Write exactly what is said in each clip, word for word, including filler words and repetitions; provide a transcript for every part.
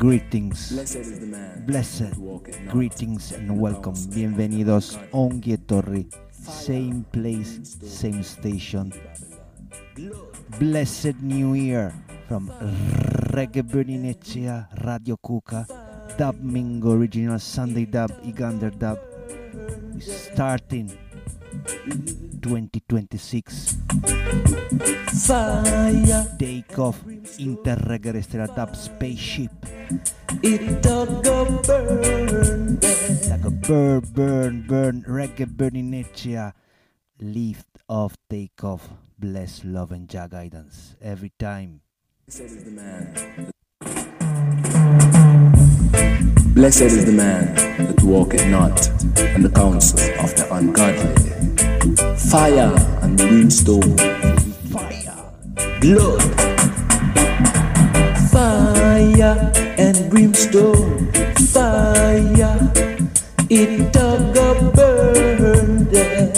Greetings, blessed, greetings and welcome. Bienvenidos, Ongie Torri, same place, same station. Blessed New Year from Reggae Berninecea, Radio Kuka, Dub Mingo, Original Sunday Dub, Igander Dub. We're starting twenty twenty-six. Fire. Take off Interreggae Stella Dub Spaceship. It don't go burn. Like a burn, burn, burn, Reggae Berninecea. Lift off, take off. Bless, love and Jah guidance every time. Blessed is the man. Blessed is the man that walketh not in the counsel of the ungodly. Fire and brimstone. Fire. Blood. Fire and brimstone. Fire. It don't go burn there.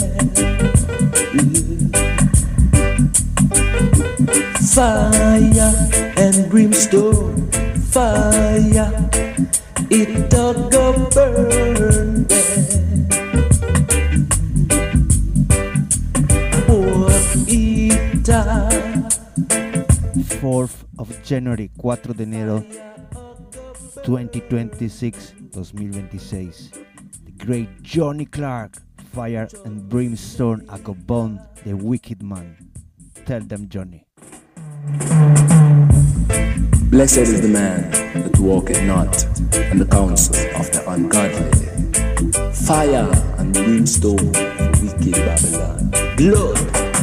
Fire and brimstone, fire, it don't go burn there. Pour it out. fourth of January, cuatro de enero, twenty twenty-six, twenty twenty-six. The great Johnny Clark, Fire and Brimstone, I go bone the wicked man. Tell them, Johnny. Blessed is the man that walketh not in the counsel of the ungodly. Fire and brimstone for wicked Babylon. Blood.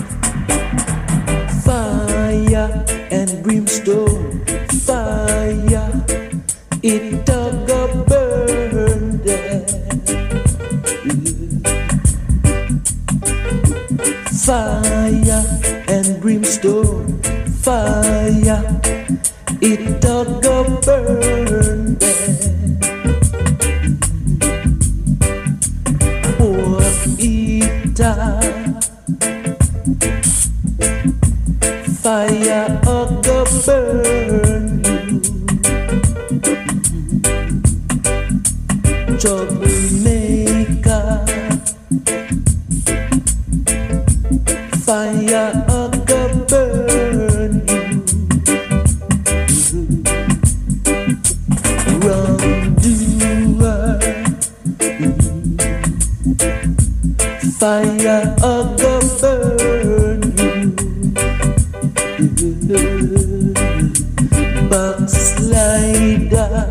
Fire and brimstone. Fire. It don't go burn there. Fire and brimstone. Fire, it don't go burn there. Pour it out. Fire or go burn you. Troublemaker. Fire or go burn you. Wrongdoer. Fire or go burn you. Backslider.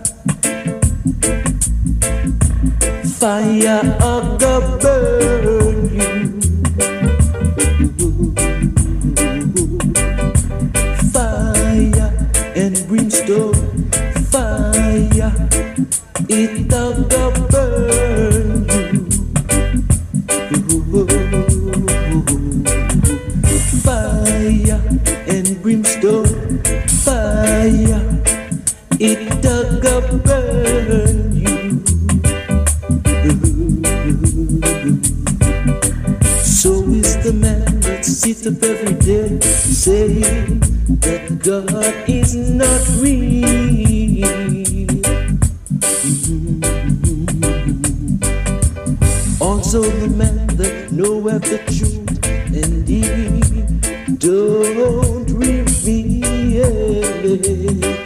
Fire or go burn you. Fire and brimstone, fire, it don't go burn you. Fire and brimstone, fire, it don't go burn you. So is the man that sits up every day saying that God is not real. Mm-hmm. Also the man that knoweth the truth and he don't reveal it.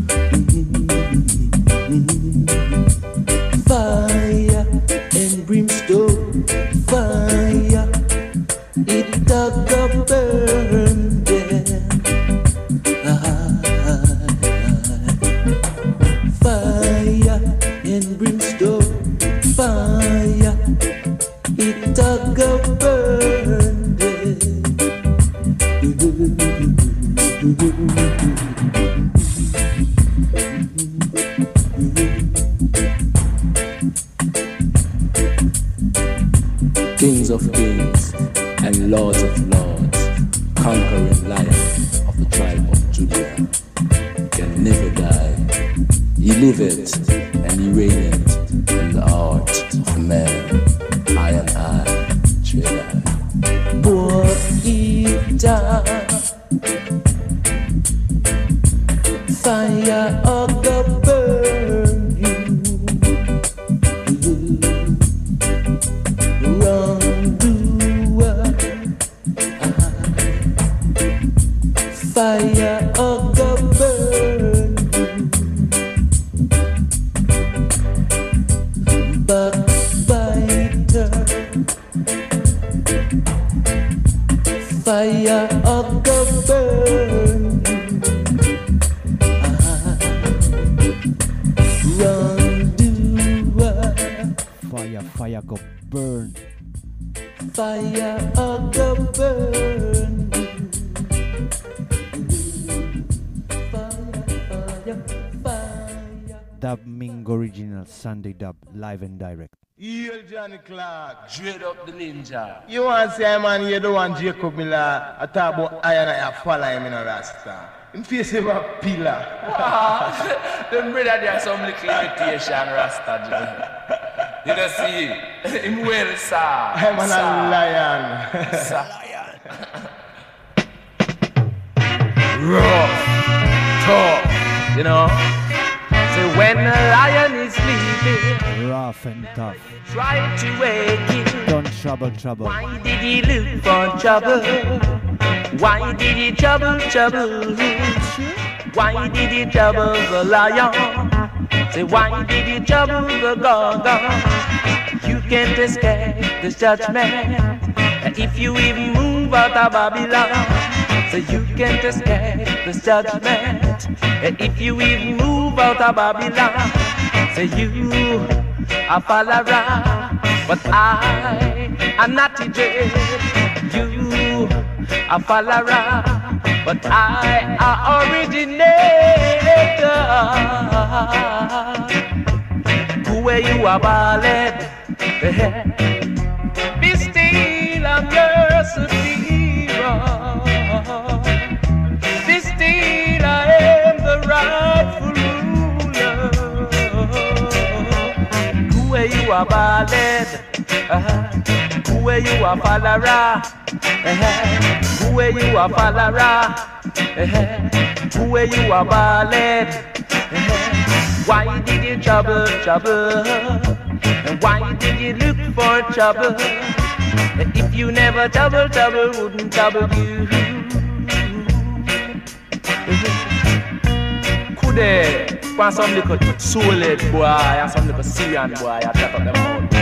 Mm-hmm. Fire and brimstone, fire, it don't go burn there. Fire and brimstone, fire, it don't go burn there. Kings of kings and lords of lords, conquering lion of the tribe of Judah, can never die. He liveth and he reigneth in the heart of man. I and I, Jedi. Pour it out. Fire of the fire of the burn, backbiter, fire of the burn, wrongdoer, Fire, fire go burn. fire of the burn. Dub Mingo Original Sunday Dub live and direct. Heel Johnny Clark. Dread up the ninja. You want to say, man, you don't want Jacob Miller. I talk about iron and I follow him in a rasta. In face of a pillar. Them brother there some little imitation rasta. You don't see him well, sir. I'm a lion. Sir. Rough, tough, you know. So when a lion is sleeping, Rough and tough. try to wake him. Don't trouble, trouble. Why did he look for trouble? Why did he trouble, trouble? Why did he trouble the lion? Say, why did he trouble the gaga? You can't escape this judgment if you even move out of Babylon. So you can't escape this judgment if you even move out of Babylon. Say, you are follower, but I am not a dread. You are follower, but I are originator. Where you are ballad, be still, I'm your superior. Be still, I am the rightful ruler. Where you are ballad, where you are follower, where you are follower, where you are ballad. Why did you trouble, trouble? And why did you look for trouble? If you never trouble, trouble wouldn't trouble you. Could they find some little soul-head boy and some little Syrian boy I chat up them out?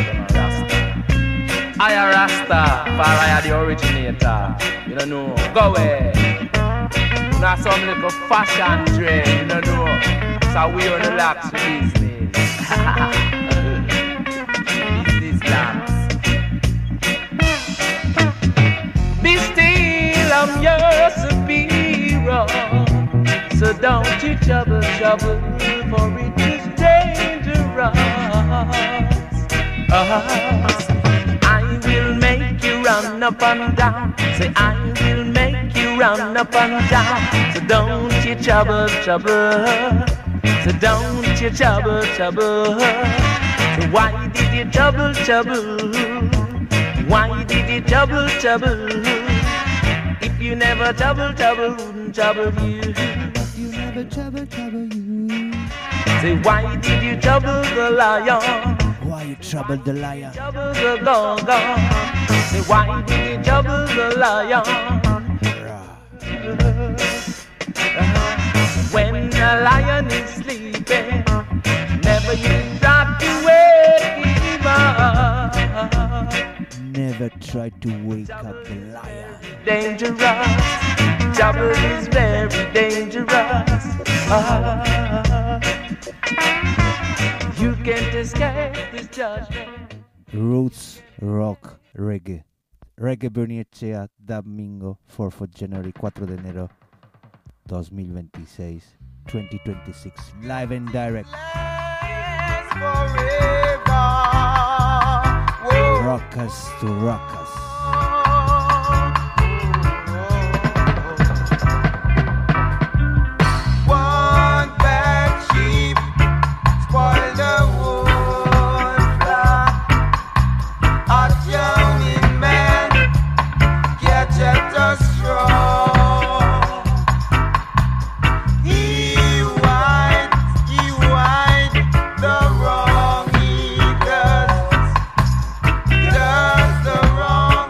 I a Rasta, for I the originator. You don't know. Go away. Now some little fashion trend, you don't know. So we on the lax business. Business lax. Be still, I'm your superior. So don't you trouble, trouble, for it is dangerous. Uh-huh. I will make you run up and down. Say I will make you run up and down. So don't you trouble, trouble. So don't you trouble, trouble. So why did you trouble, trouble? Why did you trouble, trouble? If you never trouble, trouble wouldn't trouble you. You never trouble, trouble you. Say why did you trouble the lion? Why you trouble the lion? Trouble the gong. Say why did you trouble the lion? When a lion is sleeping, never you try to wake him up. Never try to wake up the lion. Dangerous, trouble is very dangerous. Ah, you can't escape this judgment. Roots, rock, reggae. Reggae Berniechea, Dub Mingo, fourth of January, cuatro de enero, dos mil veintiséis, twenty twenty-six, live and direct. Rockers to rockers. One bad sheep spoil the whole flock. A drowning man catch at a straw. He white, he white, the wrong he does, does the wrong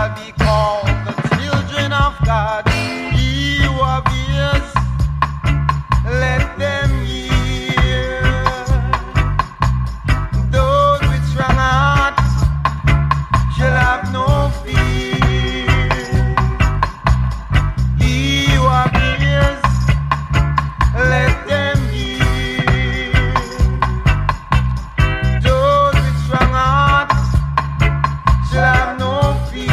shall be called the children of God. Ye who have ears, let them hear. Those with strong hearts shall have no fear. Ye who have ears, let them hear. Those with strong hearts shall have no fear.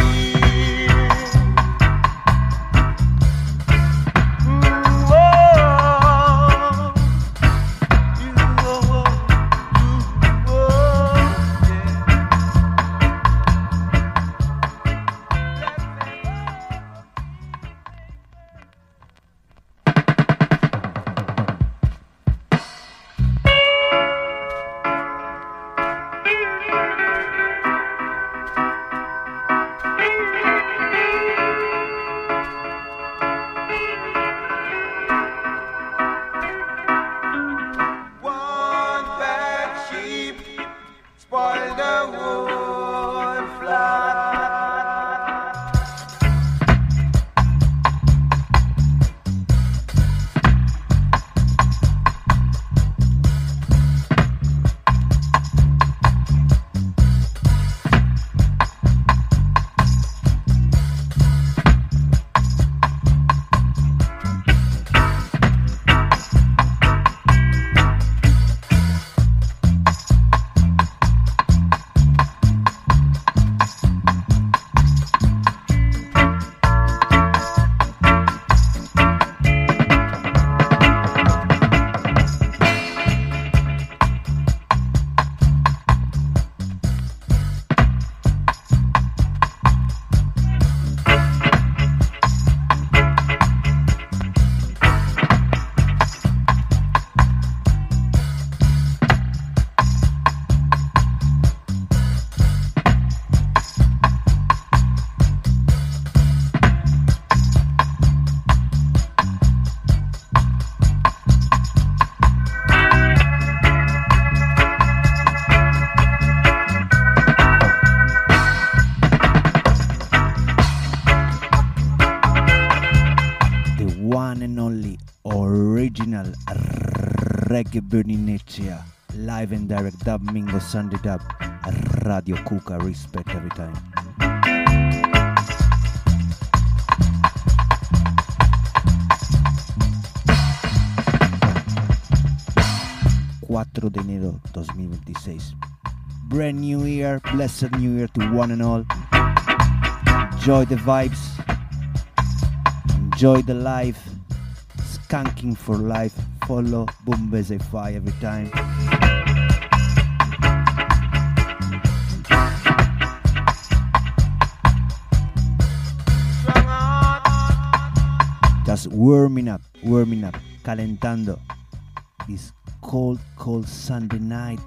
Mm, oh, you, oh, you, oh, yeah. One bad sheep spoil the whole flock. The one and only original Reggae Berninecea, live and direct dub Mingo Sunday dub, Radio Kuka, respect every time. cuatro de enero dos mil veintiséis. Brand new year, blessed new year to one and all. Enjoy the vibes, enjoy the life, skanking for life. Follow Bumbeze Fi every time. Just warming up, warming up, calentando this cold, cold Sunday night.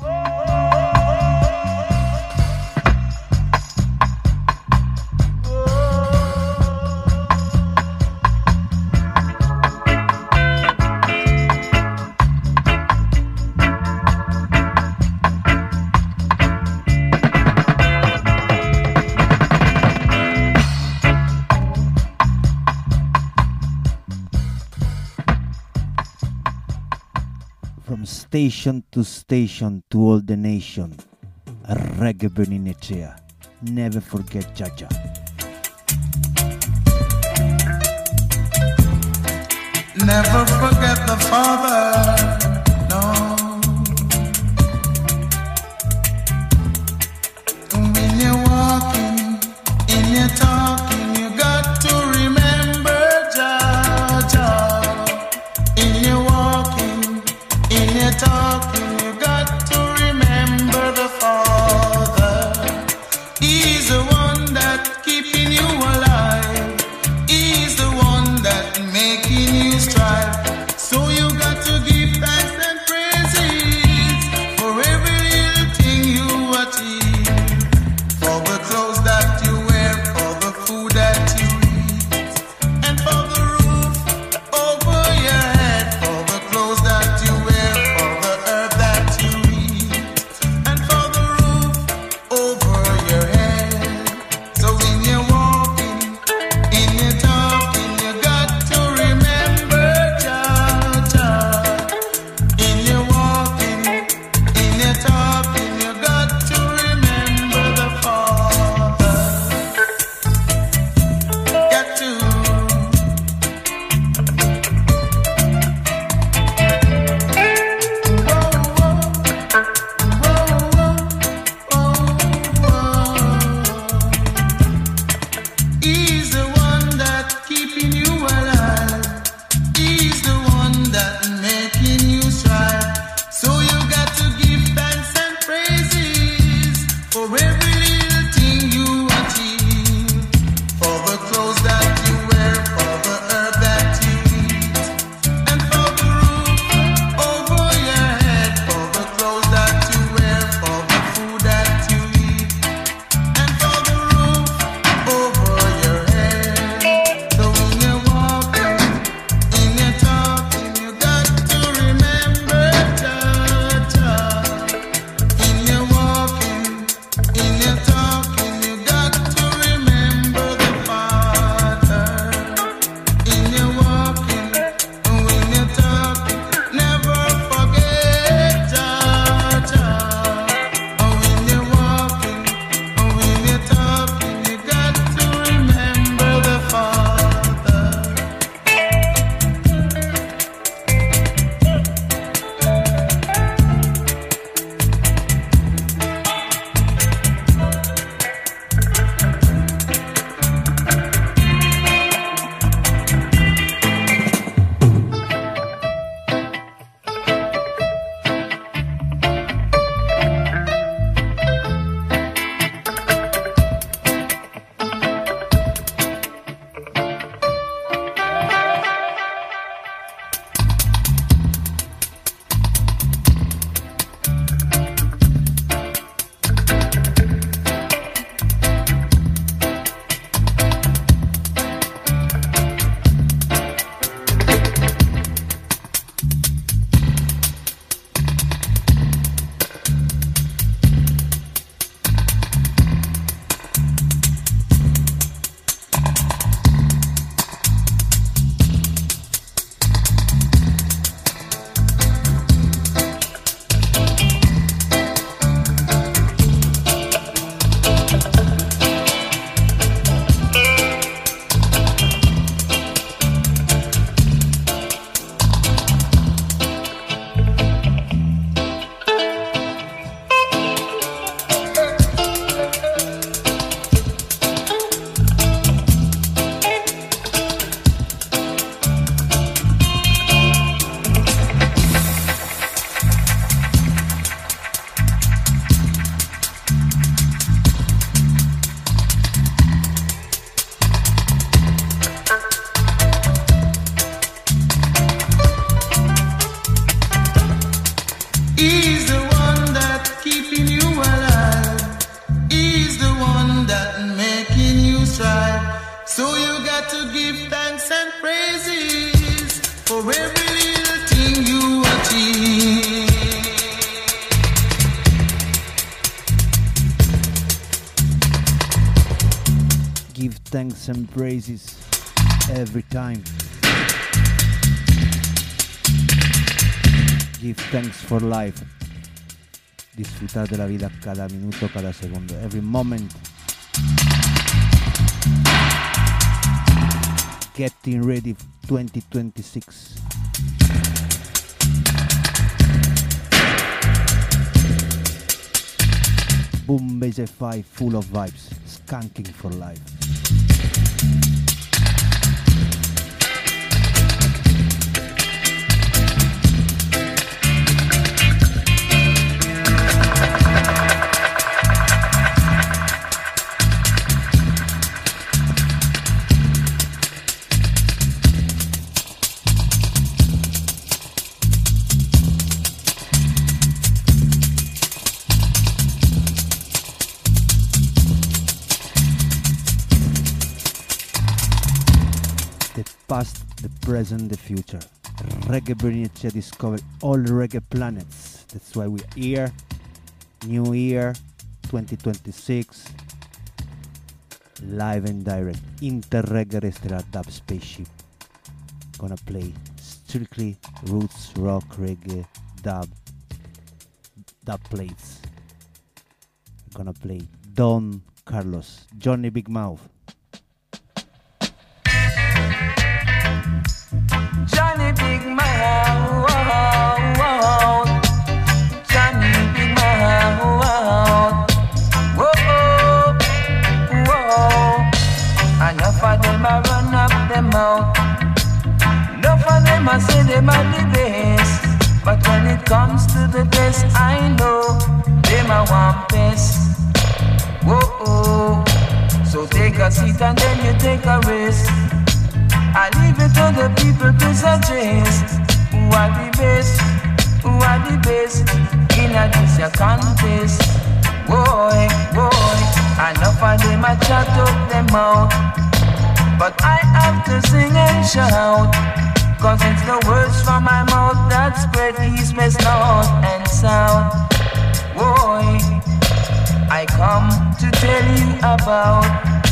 From station to station to all the nation, Reggae Berninecea. Never forget Jaja. Never forget the Father, no. When you're walking, in your talking, you got to remember Jaja. In your walking, in your talking, you got to remember the Father. He's the one that keeping you alive. He's the one that making you strive. So you got to give thanks and praises for every little thing you achieve. For the clothes that you wear, for the food that you eat, and for the roof over your head, for the clothes that you wear, for the earth that you eat, and for the roof over your head. So when you He's the one that keeping you alive. He's the one that making you strive. So you got to give thanks and praises for every little thing you achieve. For the clothes that you wear, for the herb that you eat, and for the roof over your head. For the clothes that you wear, for the food that you eat, and for the roof over your head. So when you're walking, when you're talking, you got to remember Jah Jah. When you're walking, when you're talking, you got to remember the Father. When you're walking, and when you're talking, never forget Jah Jah. And when you're walking, and when you're talking, you got to remember the Father. He's the one that keeping you alive. He's the one that making you strive. So you got to give thanks and praises for every little thing you achieve. Give thanks and praises every time. Give thanks for life. Disfrutar de la vida cada minuto, cada segundo, every moment. Getting ready for twenty twenty-six. Boom Bass F I full of vibes, skanking for life. Past, the present, the future. Reggae Bernicea discovered all reggae planets. That's why we're here. New year, twenty twenty-six. Live and direct. Inter-reggae Stellar Dub Spaceship. Gonna play strictly roots, rock, reggae, dub. Dub plates. Gonna play Don Carlos, Johnny Big Mouth. Johnny Big Mouth, Johnny Big Mouth, whoa, whoa, I them a run up them out. Enough of them a say them are the best, but when it comes to the test, I know them a want best. Whoa, so take a seat and then you take a rest. I leave it to the people to suggest who are the best, who are the best in a this your contest. Boy, boy, enough of them a chat up them out, but I have to sing and shout, cause it's the words from my mouth that spread east, west, north and south. Boy, I come to tell you about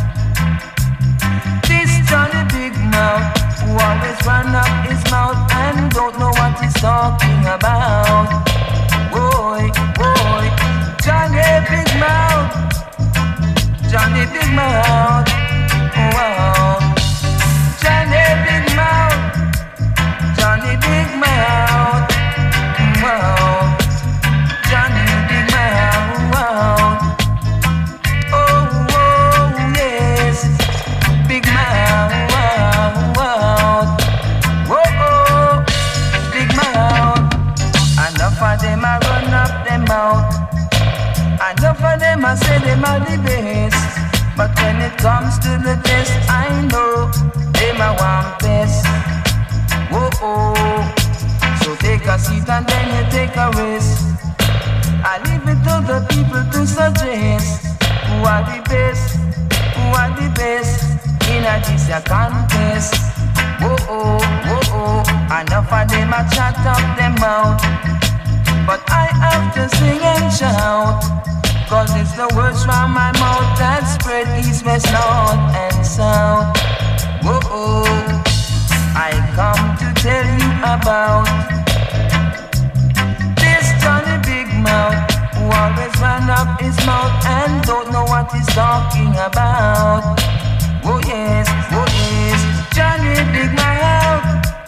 this Johnny Big Mouth, who always run up his mouth and don't know what he's talking about. Boy, boy, Johnny Big Mouth, Johnny Big Mouth, wow. Johnny Big Mouth, Johnny Big Mouth, wow. Johnny Big Mouth, wow. Oh, oh, yes, Big Mouth, wow, wow. Oh, oh, Big Mouth. Enough of them a run up them out. Enough of them a say them are the best, but when it comes to the test, I know them a want best. Whoa, oh. So take a seat and then you take a rest. I leave it to the people to suggest who are the best, who are the best in a this a contest. Whoa, oh, whoa, oh. Enough of them a chat up them out, but I have to sing and shout, cause it's the words from my mouth that spread east, west, north and south. Whoa, oh. I come to tell you about this Johnny Big Mouth, who always run up his mouth and don't know what he's talking about. Oh yes, oh yes, Johnny Big Mouth.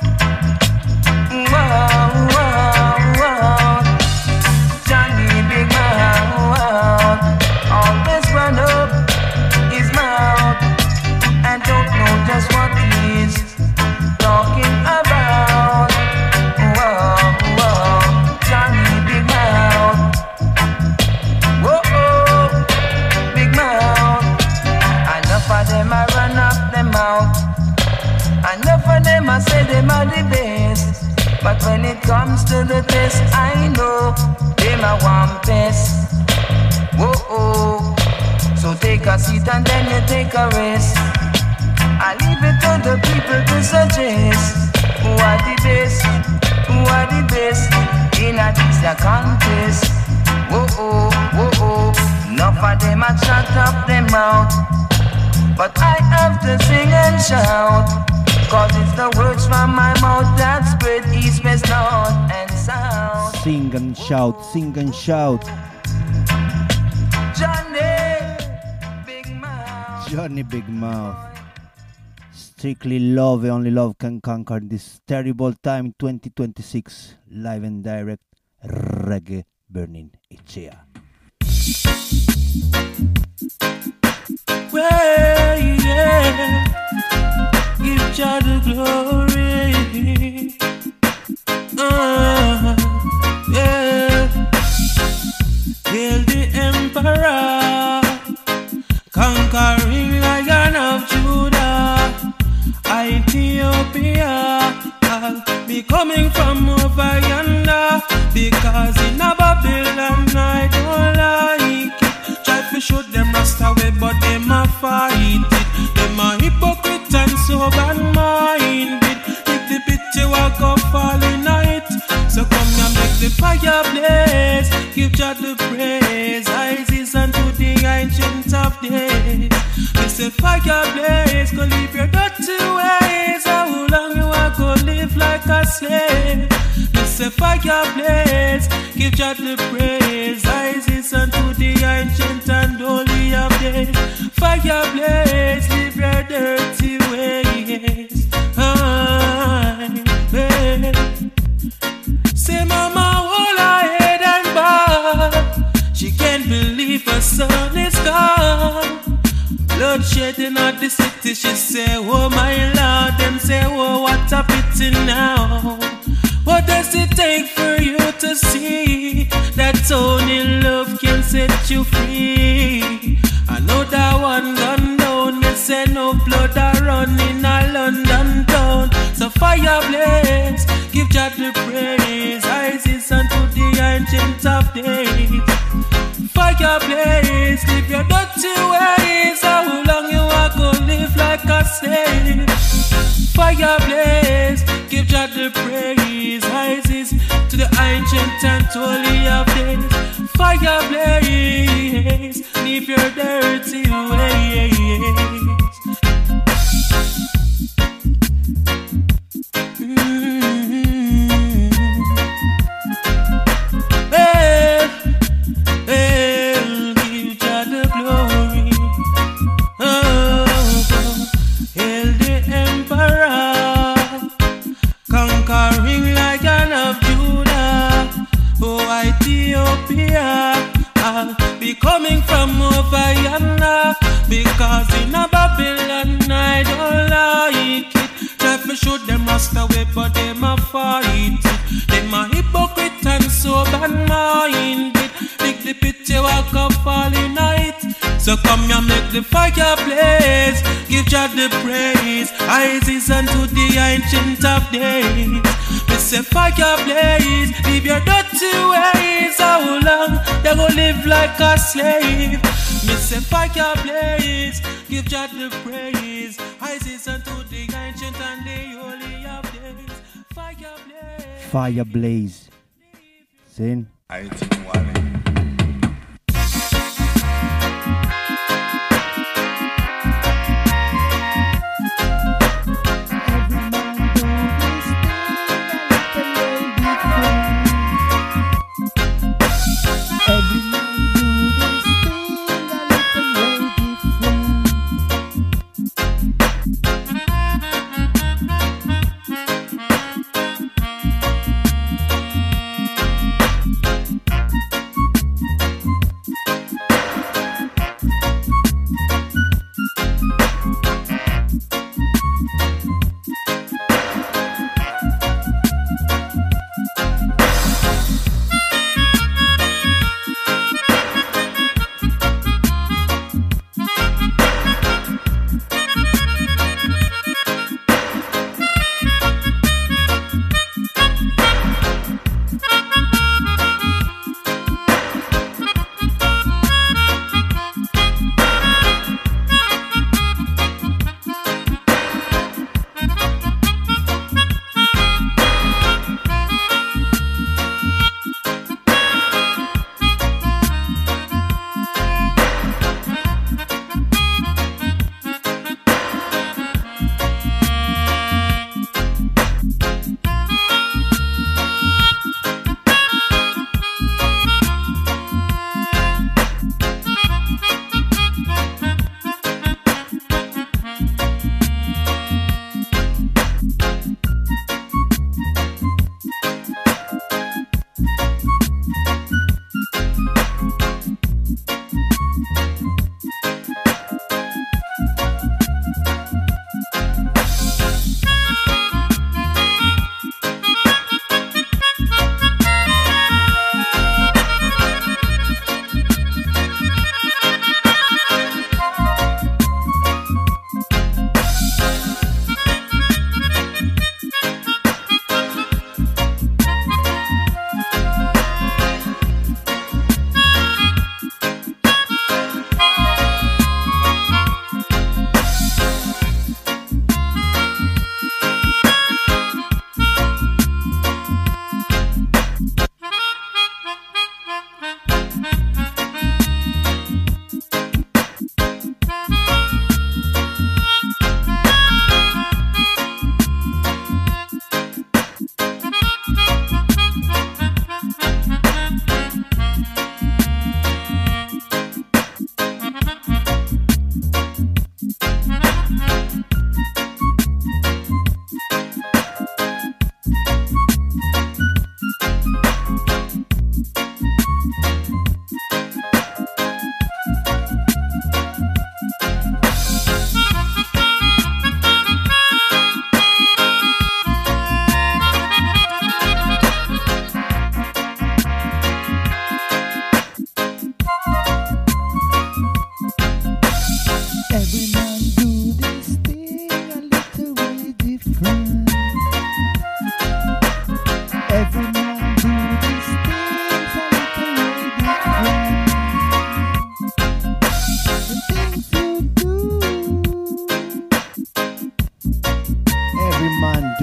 Wow, wow, wow. Johnny Big Mouth always run up his mouth and don't know just what he's talking about. Whoa, whoa, Johnny Big Mouth. Whoa, oh, Big Mouth. Enough of them a run up them out. Enough of them a say them are the best, but when it comes to the test, I know them a want best. Whoa, oh. So take a seat and then you take a rest. I leave it to the people to suggest who are the best, who are the best in a this a contest. Whoa, oh, whoa, oh. Enough of them a chat up them out, but I have to sing and shout, cause it's the words from my mouth that spread east, west, north and south. Sing and shout, sing and shout. Johnny Big Mouth. Johnny Big Mouth. Strictly love, only love can conquer this terrible time twenty twenty-six. Live and direct, reggae burning Ichia. Well, yeah, give Jah the glory. Uh, yeah, hail the Emperor, conquering Lion of Judah. Ethiopia, I'll be coming from over yonder, because in a Babylon I don't like it. Try to shoot them rasta away, but them a fight it. Them a hypocrite and so bad-minded. If the picture walk up fall in night, so come and make the fire blaze. Give Jah the praise, Isis unto the ancient of days. It's a fire blaze, go leave your dirty ways. How long you are go live like a slave? It's a fire blaze, give Jah the praise, Isis unto the ancient and holy of days. Fire blaze, leave your dirty ways. Aye, babe. Say mama, hold her head and bow. She can't believe her son is gone. Bloodshed in in the city, she say, oh my Lord, them say, oh what a pity now. What does it take for you to see that only love can set you free? I know that one gone down, they say no blood a run in a London town. So fire blaze, give God the praise, Isis unto the ancient of days. Fire blaze, live your dirty ways, how long you are gonna live like a slave? Fire blaze, give God the praise, Isis to the ancient and holy of days. Fire blaze, leave your dirty ways. Mm-hmm. Hey, hey, give God the glory. Oh, hail the Emperor, conquering Lion of Judah. Oh, Ethiopia, I'll be coming from over yonder, because in a Babylon I don't like it. Try to shoot them rust away, but them a fight it. Them a hypocrite and so bad-minded. Dig the pit, you walk up all in night. So come here, make the fire blaze, give God the praise, Isis unto the ancient of days. Me say fire blaze, leave your dirty ways, how long they go live like a slave? Me say fire blaze, give God the praise, Isis unto the ancient and the holy of days. Fire blaze, Fire blaze. Sin. I think Wally.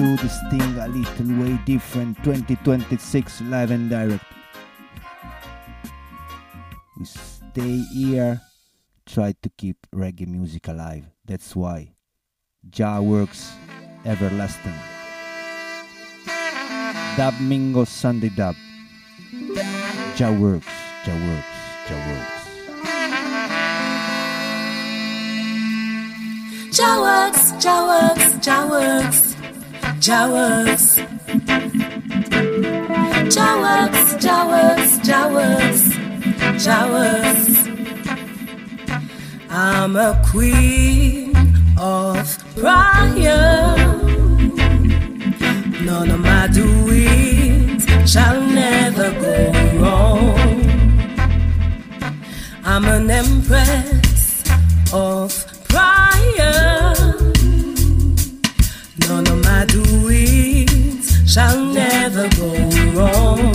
do this thing a little way different. twenty twenty-six live and direct. We stay here, try to keep reggae music alive. That's why Jah Works Everlasting. Dub Mingo Sunday Dub. Jah Works, Jah Works, Jah Works. Jah works, Jah works, Jah works, Jah works. Jah works, Jah works, Jah works, Jah works. I'm a queen of prayer. None of my doings shall never go wrong. I'm an empress of prior. None of my doings shall never go wrong.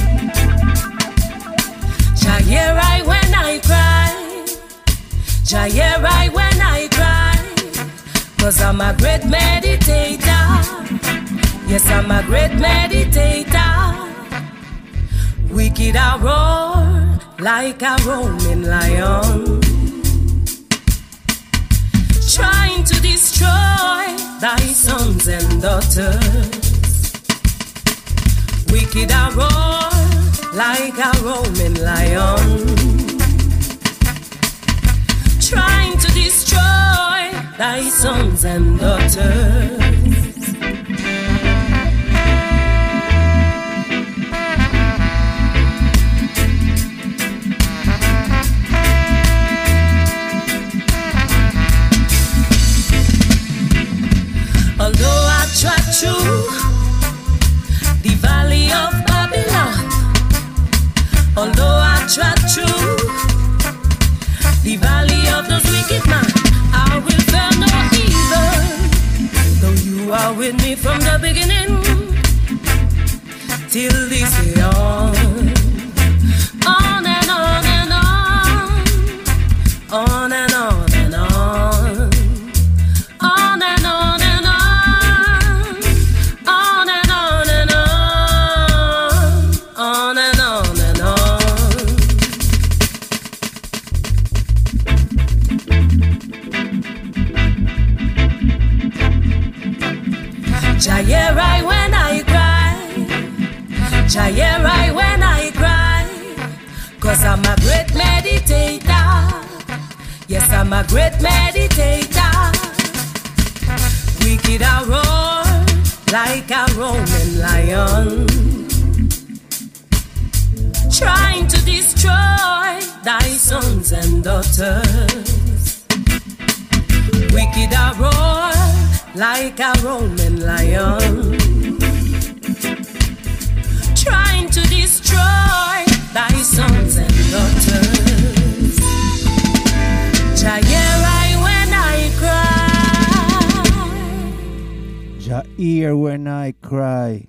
Jah hear I when I cry, Jah hear I when I cry, 'cause I'm a great meditator. Yes, I'm a great meditator. Wicked I roar like a roaming lion, trying to destroy thy sons and daughters. Wicked I roar like a roaming lion, trying to destroy thy sons and daughters. Although I trod through the valley of Babylon, although I trod through the valley of those wicked men, I will fear no evil, though you are with me from the beginning till this day on, on and on and on, on and on and on, on and on. Jah hear I when I cry, Jah hear I when I cry, 'cause I'm a great meditator. Yes, I'm a great meditator. Wicked I roar like a roaming lion, trying to destroy thy sons and daughters. Wicked I roar like a roaming lion, trying to destroy thy sons and daughters. Jah hear I when I cry, Jah hear when I cry.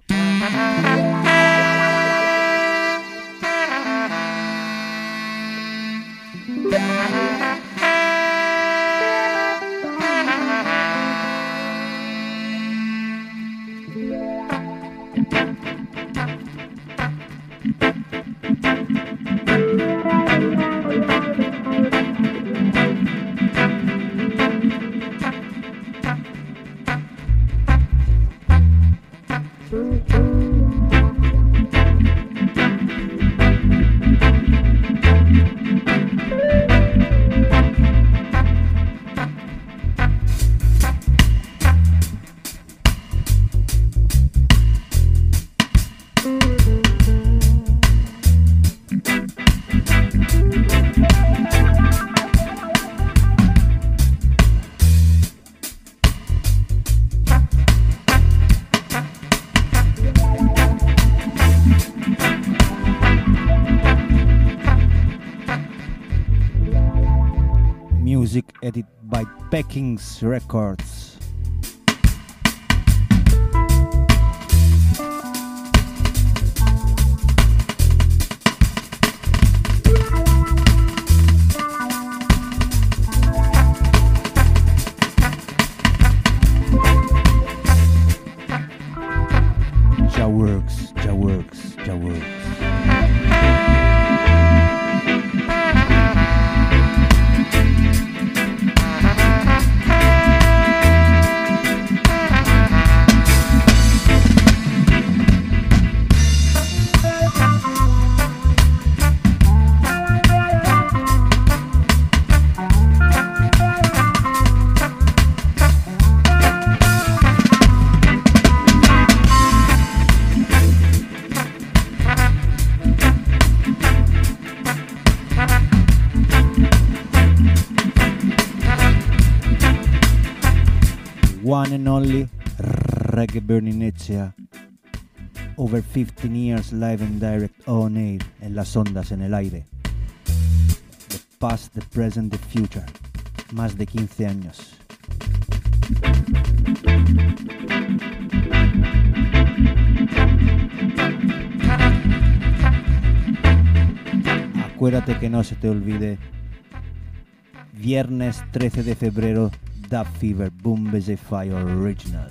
Music edited by Peckings Records. Jah works, Jah works, Jah works. One and only Reggae Burning Itzia. Over fifteen years live and direct on air, en las ondas, en el aire. The past, the present, the future. Más de quince años. Acuérdate que no se te olvide. Viernes trece de febrero, Dub Fever, Bombay Fire Original.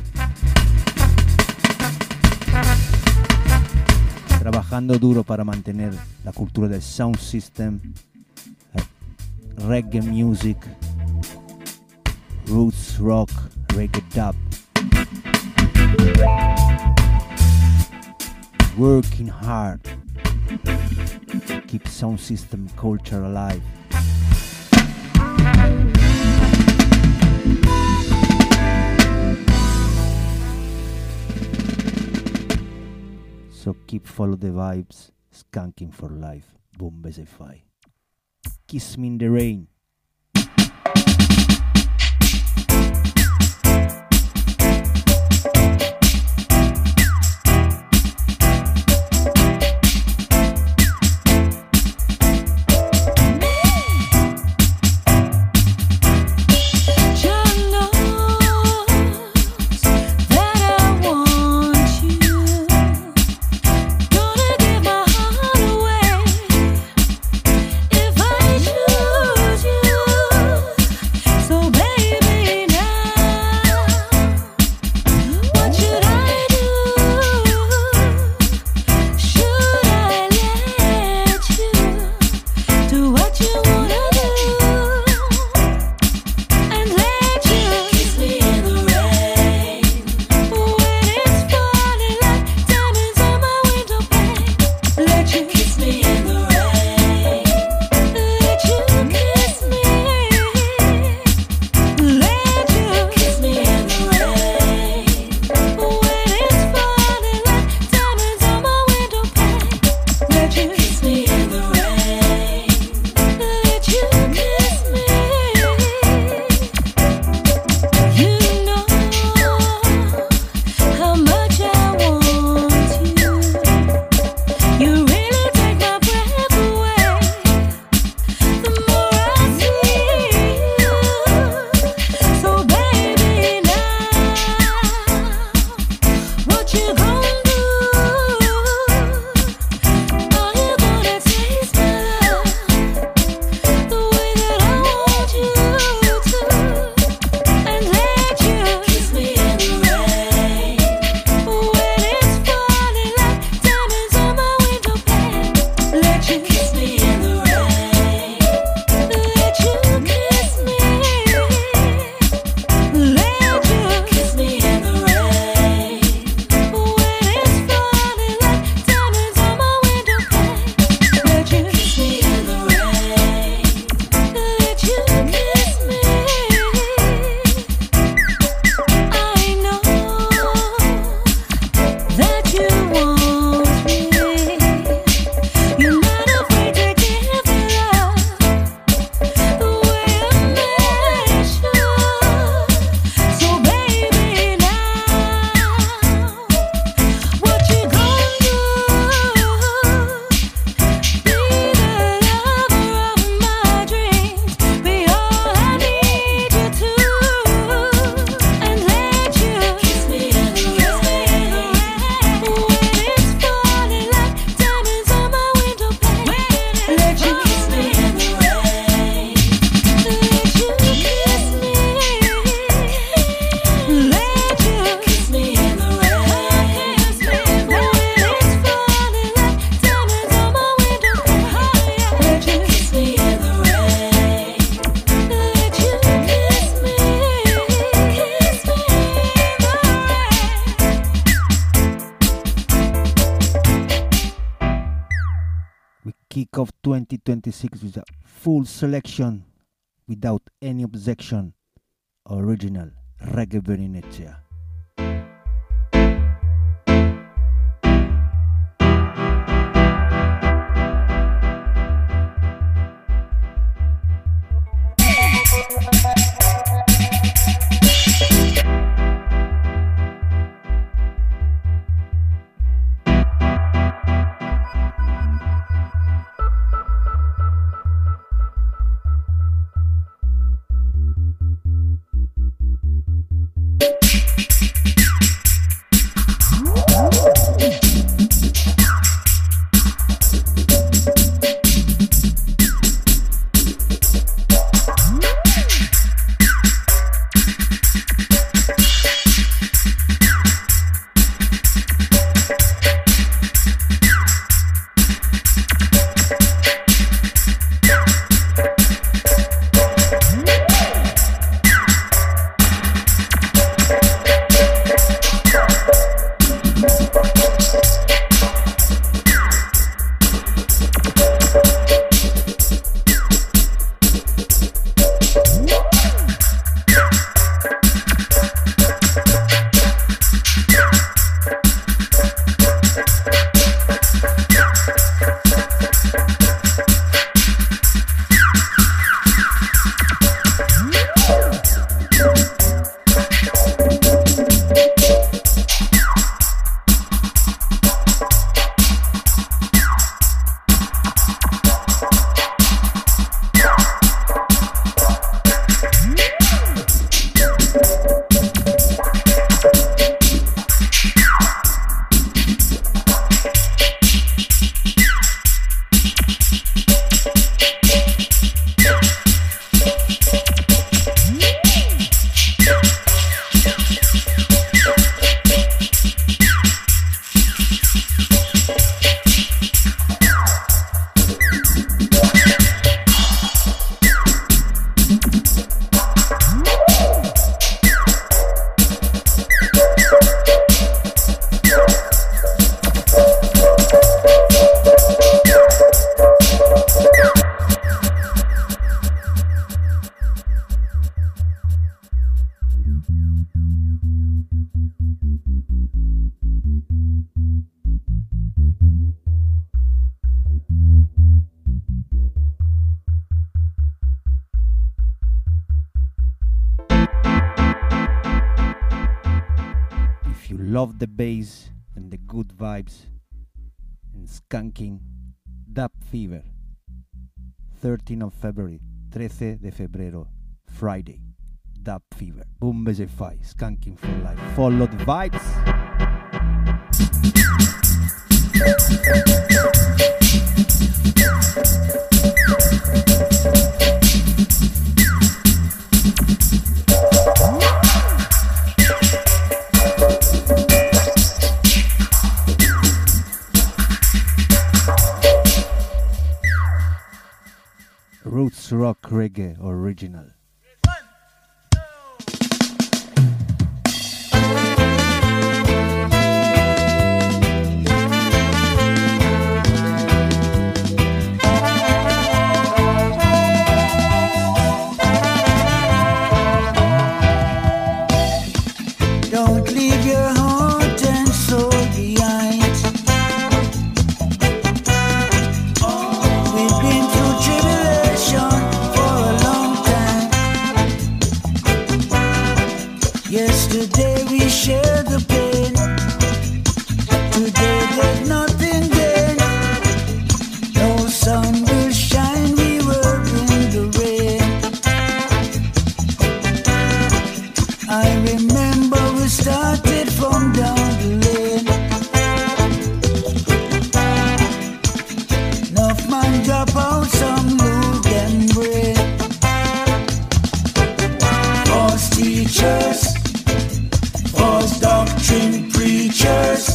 Trabajando duro para mantener la cultura del sound system, reggae music, roots rock, reggae dub. Working hard to keep sound system culture alive. So keep follow the vibes, skanking for life, Bombay Fi. Kiss me in the rain. If I choose you kick off twenty twenty-six with a full selection without any objection. Original Reggae Venetia. Love the bass and the good vibes and skanking. Dub Fever, thirteenth of February, trece de febrero, Friday. Dub Fever, Boom B Z F, skanking for life. Follow the vibes. Roots Rock Reggae Original. Don't leave your heart and soul behind. We've been through tribulation for a long time. Yesterday we shared the pain. Today there's nothing gained. No sun will shine, we were in the rain. I remember we started from down the lane. Enough man drop out, some lose them brain. False teachers, false doctrine preachers,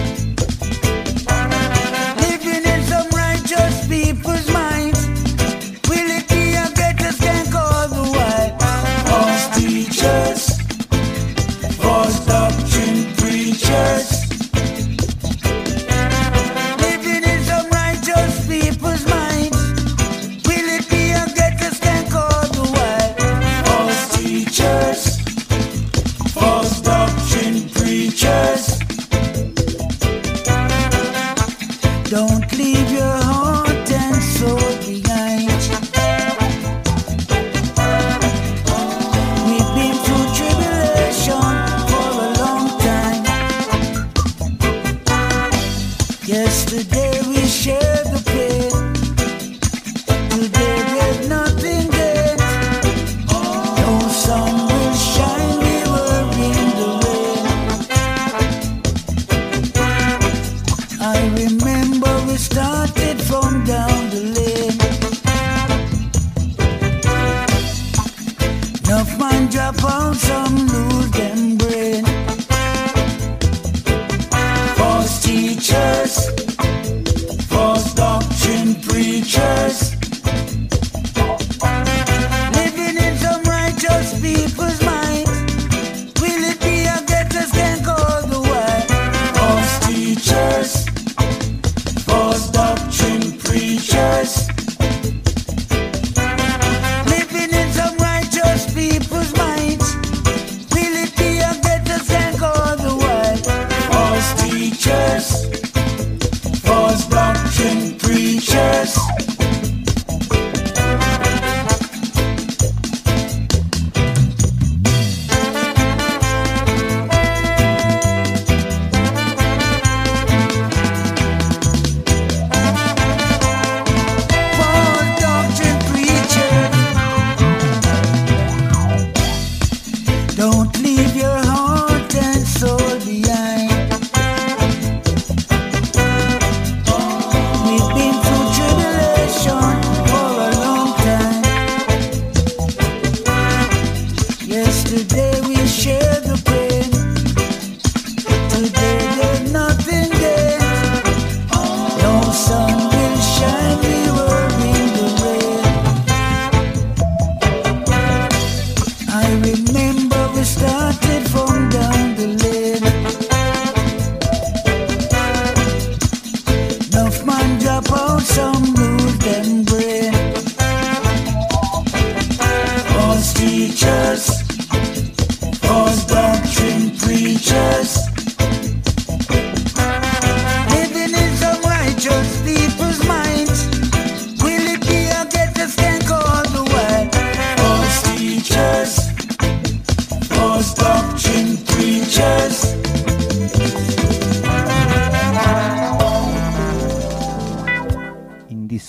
living in some righteous people's minds. Will it be a better skank all the while? False teachers, false doctrine preachers, living in some righteous people's minds.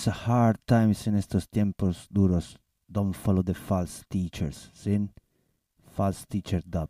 It's a hard times en estos tiempos duros. Don't follow the false teachers. Sin false teacher dub.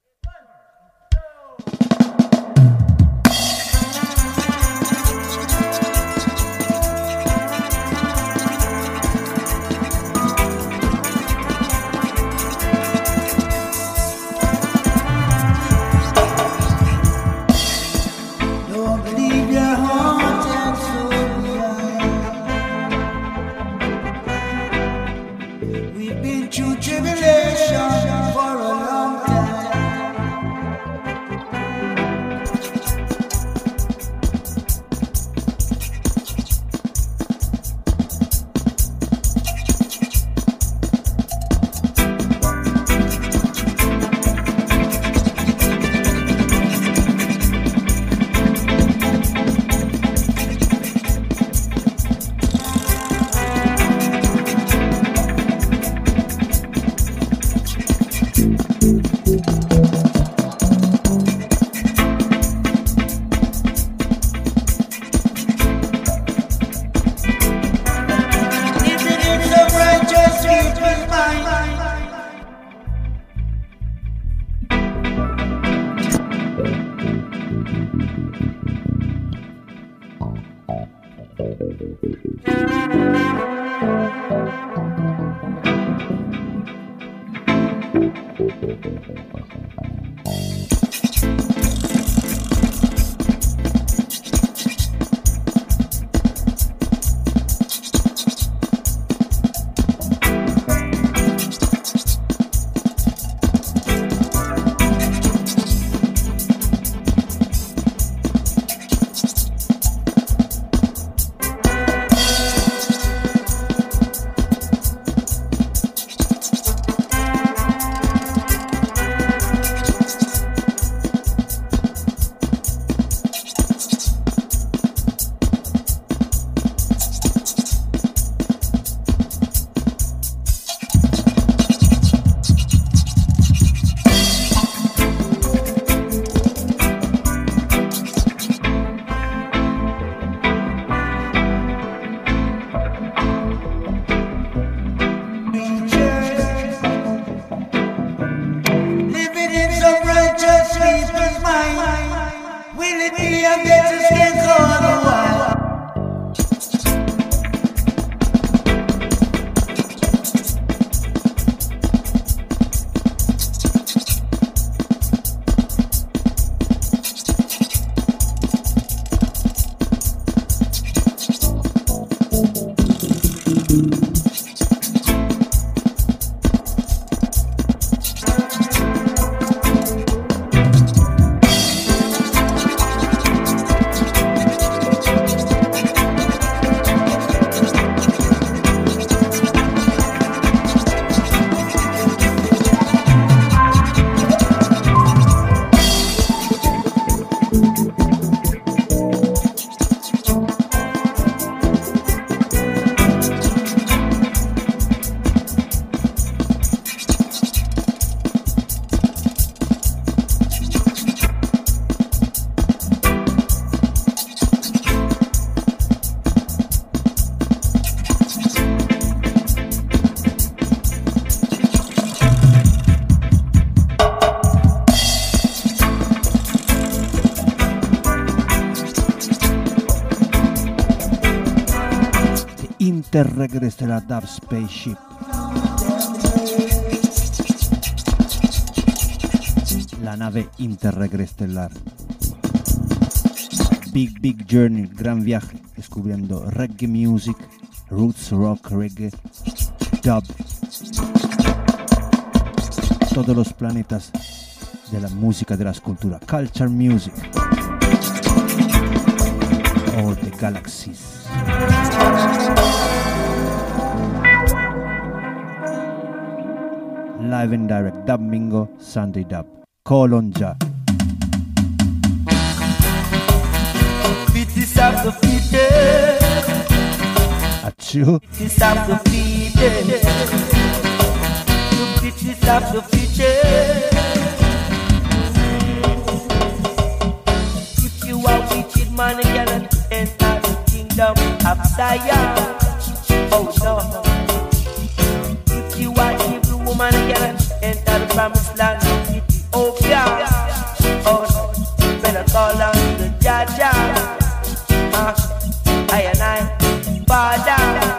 Interregre Stellar Dub Spaceship. La nave Interregre Estelar. Big Big Journey, gran viaje, descubriendo reggae music, roots rock, reggae, dub, todos los planetas de la música, de la escultura, culture music, all the galaxies. Live and direct, Dub Mingo, Sunday Dub. Colon Ja. Fittest of the fittest. Achoo. Fittest of the fittest. The fittest of the fittest. If you are wicked man, you cannot enter the kingdom of Zion. Oh no. If you are evil woman, you cannot enter the promised land of Ethiopia. Oh no. Better call on the Jaja. Uh, I and I, Father.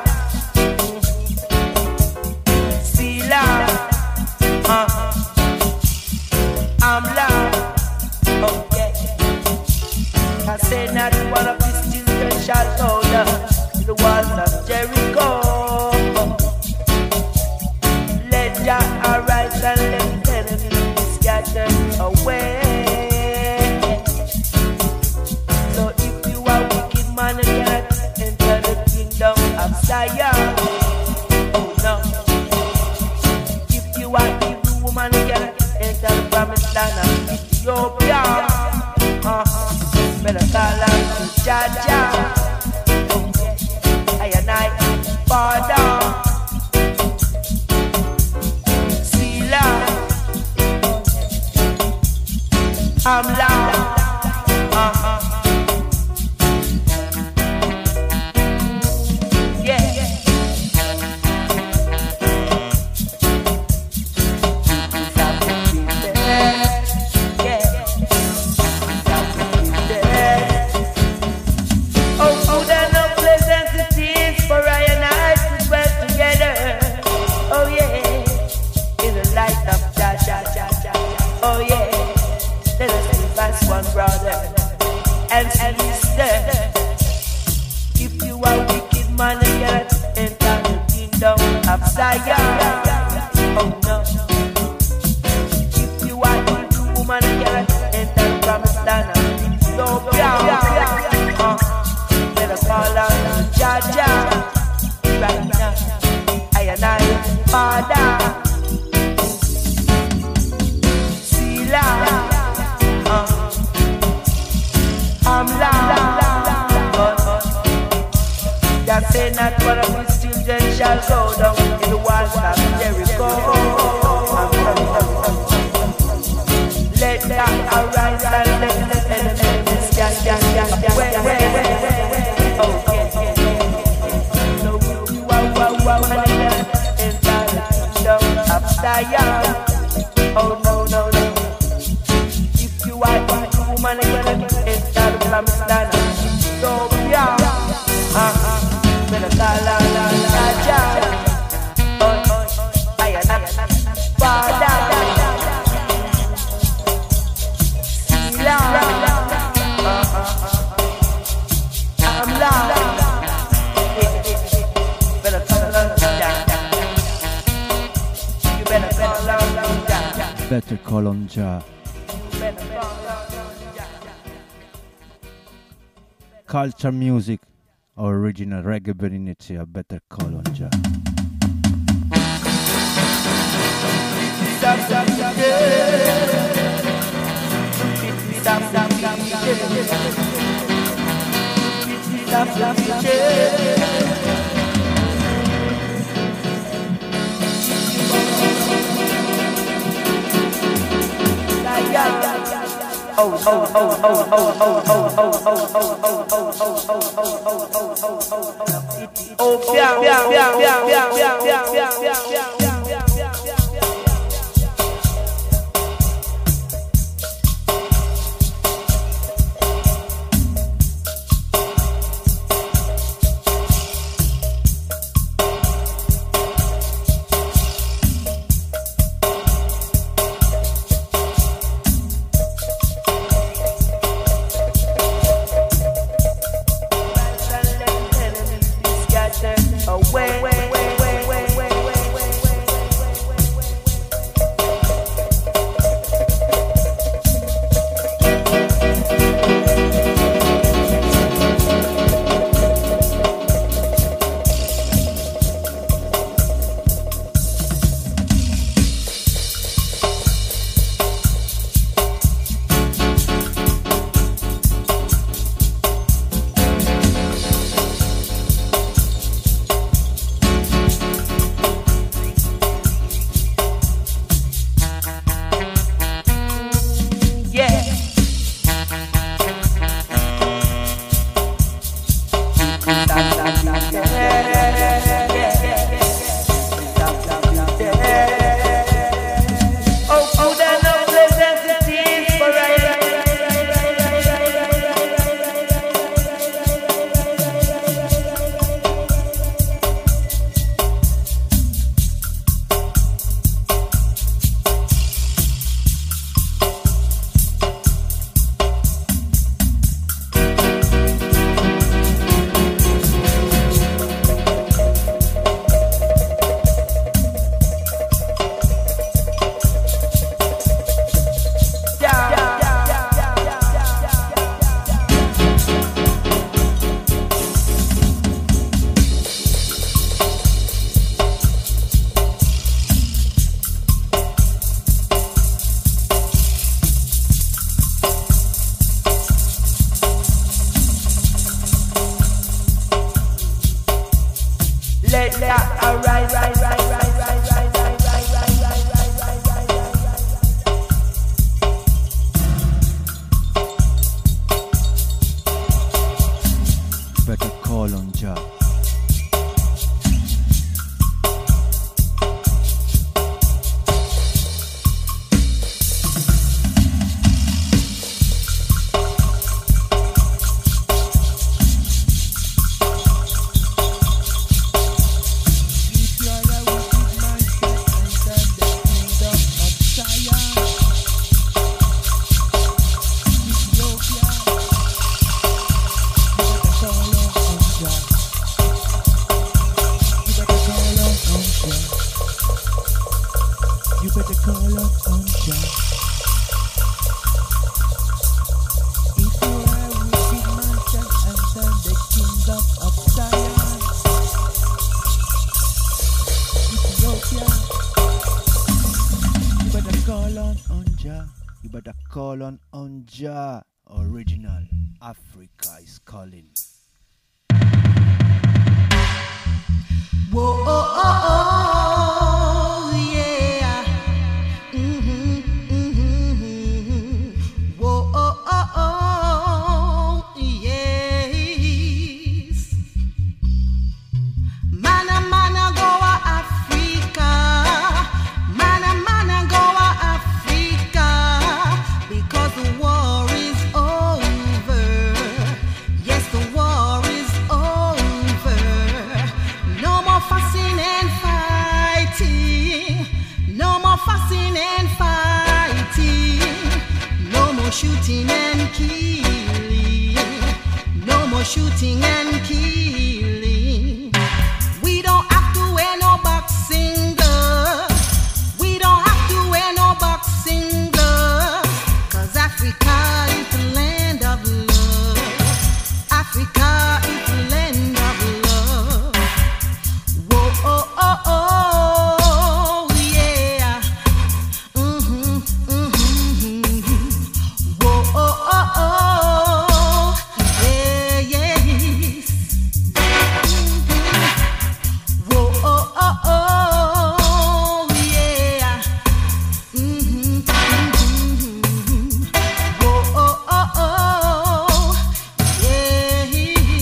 Sila. Uh, I'm loud. Oh yeah. I say not one of these children shall go down to the walls of Jericho. Let Jah arise and let the enemy be scattered away. So if you are wicked man and cannot enter the kingdom of Zion, oh no. If you are evil woman and cannot enter the promised land of Ethiopia, uh-huh. Better call on the Jaja. Oh yeah, I and I, Father. Sila. I'm loud. Uh-huh. Yeah. Brother and sister, if you are wicked man and cannot enter the kingdom of Zion, oh no. If you are evil woman and cannot enter the promised land of Ethiopia, uh, better call on the Jaja right now. I and I, Father. Sila. I'm loud. That say not one of his children shall go down in the walls of Jericho. Let that arise and let the enemy stand away. Oh yeah, yeah. So you are wow wow and enter the kingdom of Zion. Oh no no no. If you are a woman and enter the promised land of Ethiopia, uh-huh. Better call on the Jaja. Oh, oh, I and I, Father. Sila. Uh-huh. I'm loud. Better call on the Jaja. You better call on the Jaja. Better call on Jah. Culture music, our original reggae Benicia, Better Call on Jah. Oh, oh, oh, oh, oh, oh, oh, oh, oh, oh, oh, oh, oh, yeah, yeah, yeah, yeah, yeah, yeah, yeah, yeah, yeah, yeah. Away, away, away, away, away, away, away, away. You better call on Onja. Original Africa is calling. Whoa, oh, oh, oh, yeah. Mm-hmm, mm-hmm. Whoa, oh, oh, oh, yes. Mana, mana, go a Africa. Mana, mana, go a Africa. Because the war is over. Yes, the war is over. No more fussing and fighting. No more fussing and fighting. No more shooting and killing. No more shooting and killing. We don't have to wear no boxing gloves. We don't have to wear no boxing gloves. Cause Africa is the land of love. Africa is the land of love. Whoa, oh, oh, oh, yeah. Mm-hmm, mm-hmm. Whoa, oh, oh, oh, yeah, yes. Mm-hmm. Whoa, oh, oh, oh, yeah. Mm-hmm, mm-hmm. Whoa, oh, oh, oh, yes.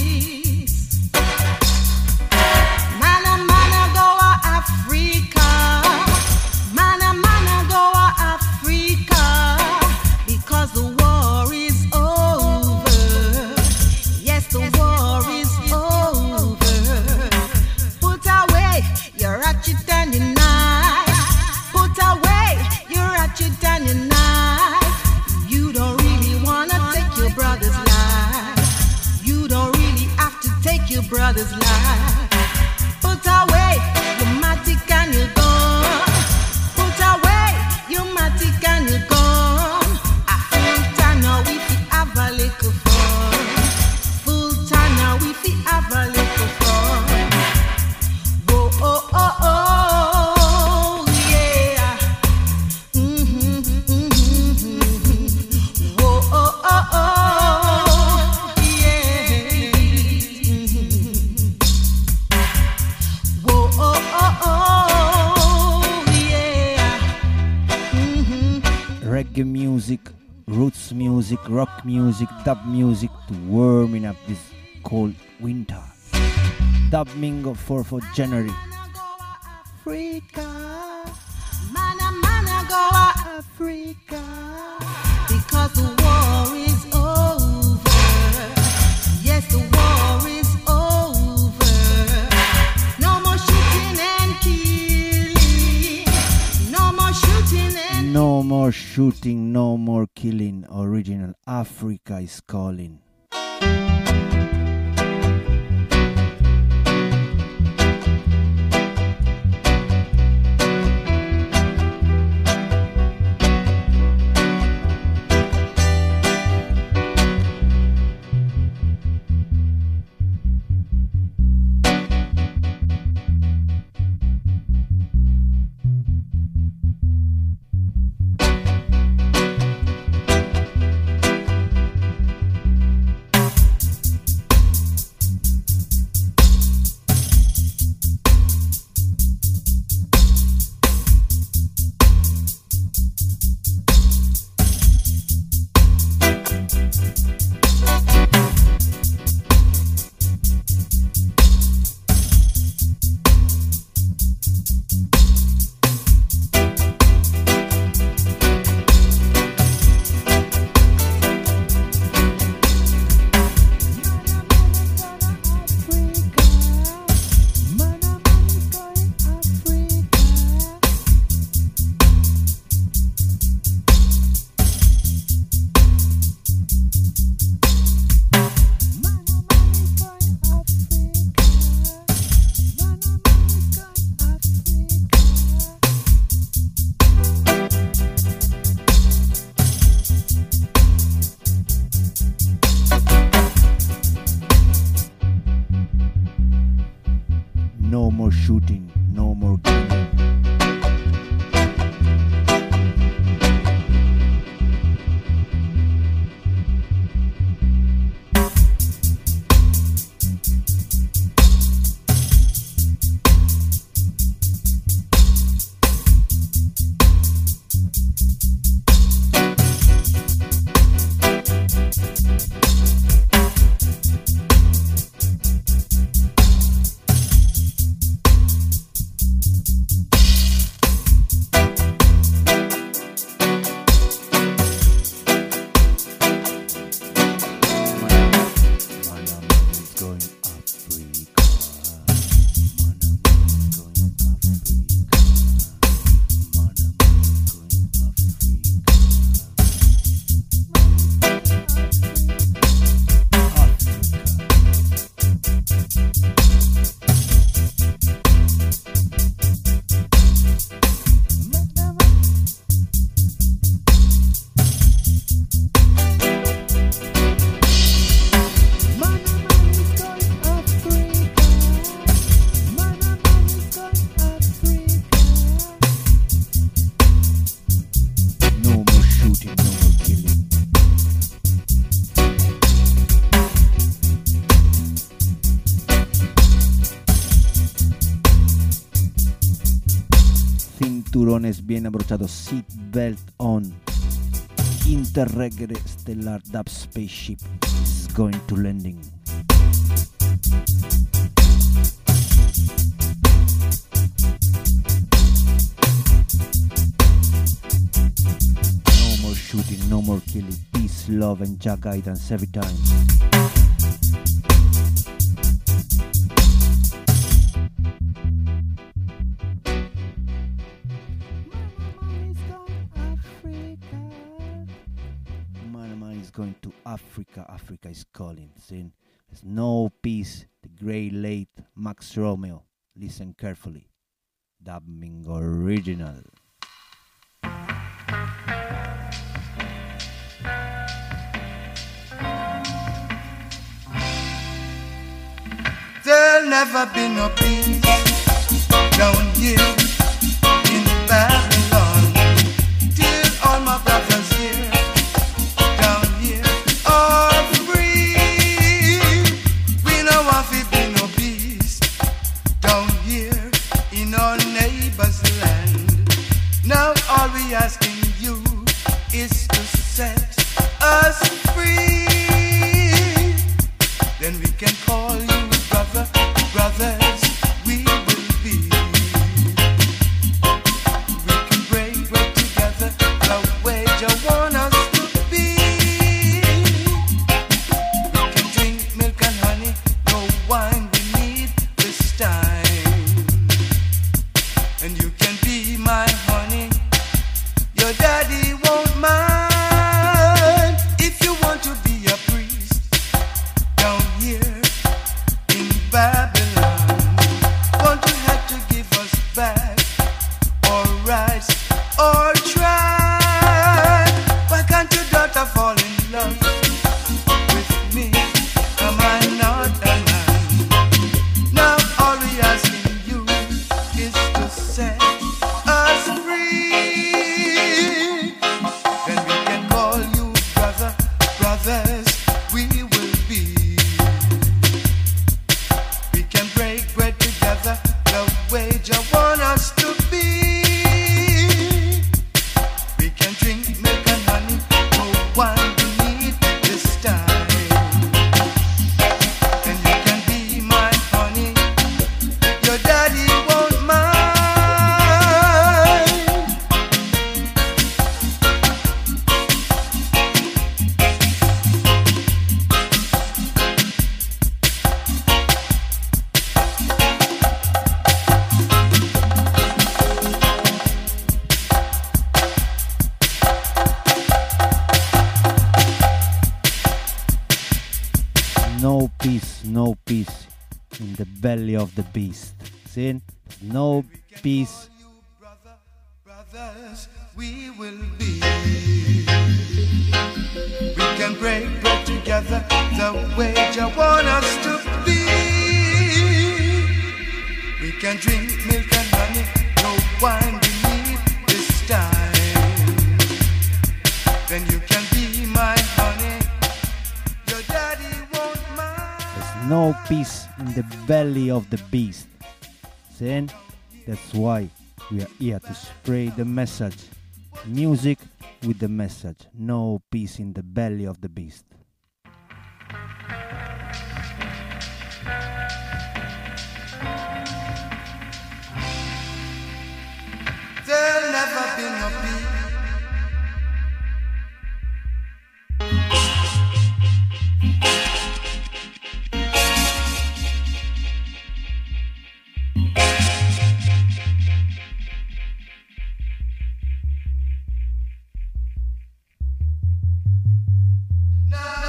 Mana, mana, go a Africa. Mana, mana, go a Africa. Because the war is over. Yes, the war is over. Put away your ratchet and your knife. Put away your ratchet and your knife. You don't really wanna take your brother's life. You don't really have to take your brother's life. Put away your matic and your gun. Put away your matic and your gun. A full time now we fi have a little fun. Full time now we fi have a little fun. Whoa, oh, oh, oh, yeah. Mm-hmm, mm-hmm. Whoa, oh, oh, oh, yeah. Mm-hmm. Whoa, oh, oh, oh, yeah. Mm-hmm. Reggae music, roots music, rock music, dub music to warming up this cold winter. Dub Mingo fourth of January. Africa, Mana, mana, go a Africa. Because the war is over. Yes, the war is over. No more shooting and killing. No more shooting and no more shooting, no more killing. Original Africa is calling. more shooting, no more killing. tiburones bien abrochados, seat belt on. Interregre Stellar Dub Spaceship is going to landing. No more shooting, no more killing. Peace, love, and Jah guidance every time. Going to Africa, Africa is calling. Saying there's no peace. The great late Max Romeo. Listen carefully. Dubbing original. There'll never be no peace down here in Babylon till all my brothers here. Now all we asking you is to set us free. Then we can call you brother, brothers we will be. We can break bread together the way you want us to be. We can drink milk and honey, no wine we need this time. And you can be my honey, your daddy won't mind. If you want to be a priest down here in Babylon, won't you have to give us back or rights or try? Why can't your daughter fall in love with me? Am I not a man? Now all we asking you is to set us free. Then we can call you brother, brothers we will be. We can break bread together the way you want us to be. We can drink milk and honey, no wine we need this time. And you can be my honey, your daddy won't mind. No peace, no peace in the belly of the beast. See? No peace. Brothers we will be. We can break bread together the way you want us to be. We can drink milk and honey, no wine we need this time. Then you can be my honey, your daddy won't mind. There's no peace in the belly of the beast. See? That's why we are here to spread the message. Music with the message. No peace in the belly of the beast. There'll never be no peace. No.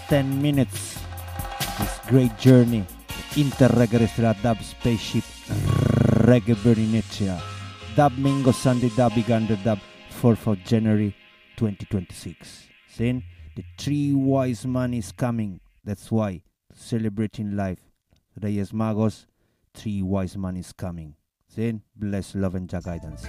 ten minutes. This great journey, Interreggae Dub Spaceship Reggae Bernicea. Dub Mingo Sunday Dub Uganda Dub, fourth of January twenty twenty-six. Saying the three wise man is coming. That's why celebrating life. Reyes Magos, three wise man is coming. Saying bless, love and Jah guidance.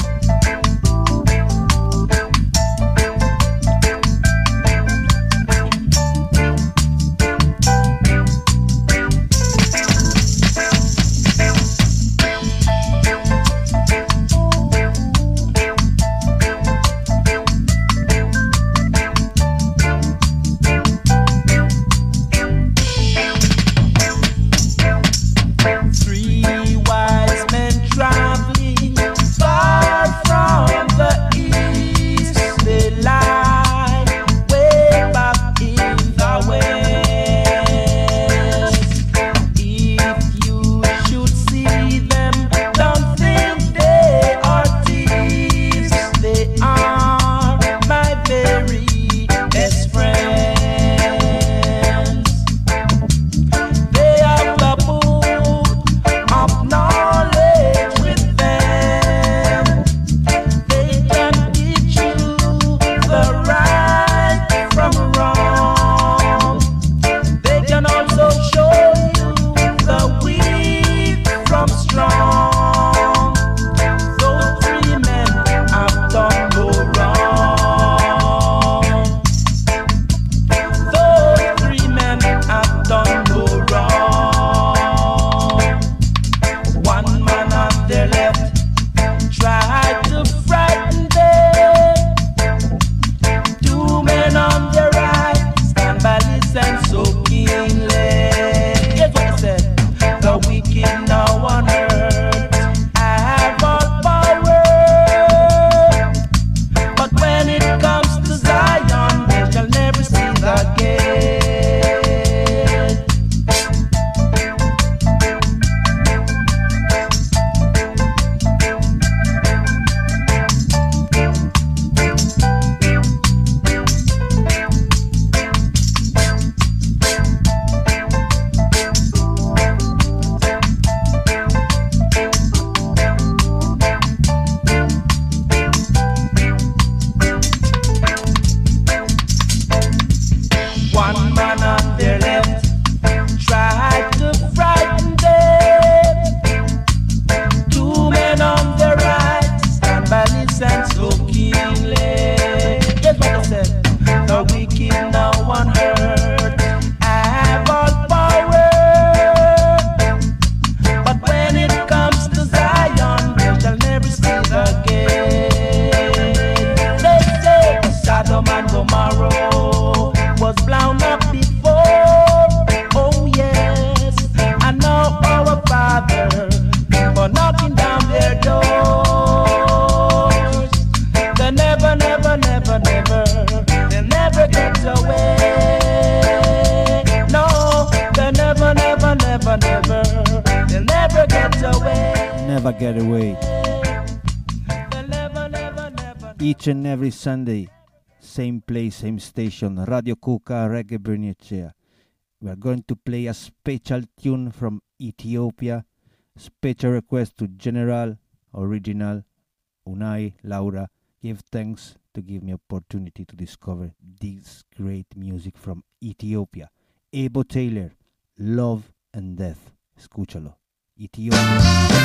Each and every Sunday, same place, same station, Radio Kuka, Reggae Bernicea. We are going to play a special tune from Ethiopia, special request to General, Original, Unai, Laura. Give thanks to give me opportunity to discover this great music from Ethiopia. Ebo Taylor, Love and Death. Escúchalo. Ethiopia.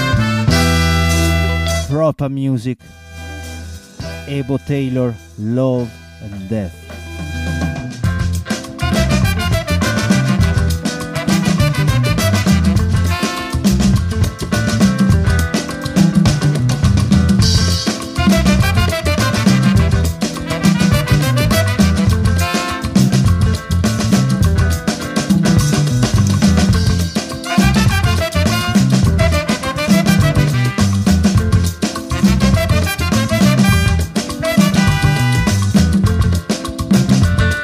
Proper music. Ebo Taylor, Love and Death. Thank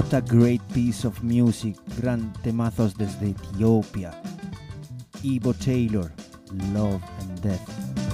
What a great piece of music, gran temazos desde Etiopía. Ivo Taylor, Love and Death.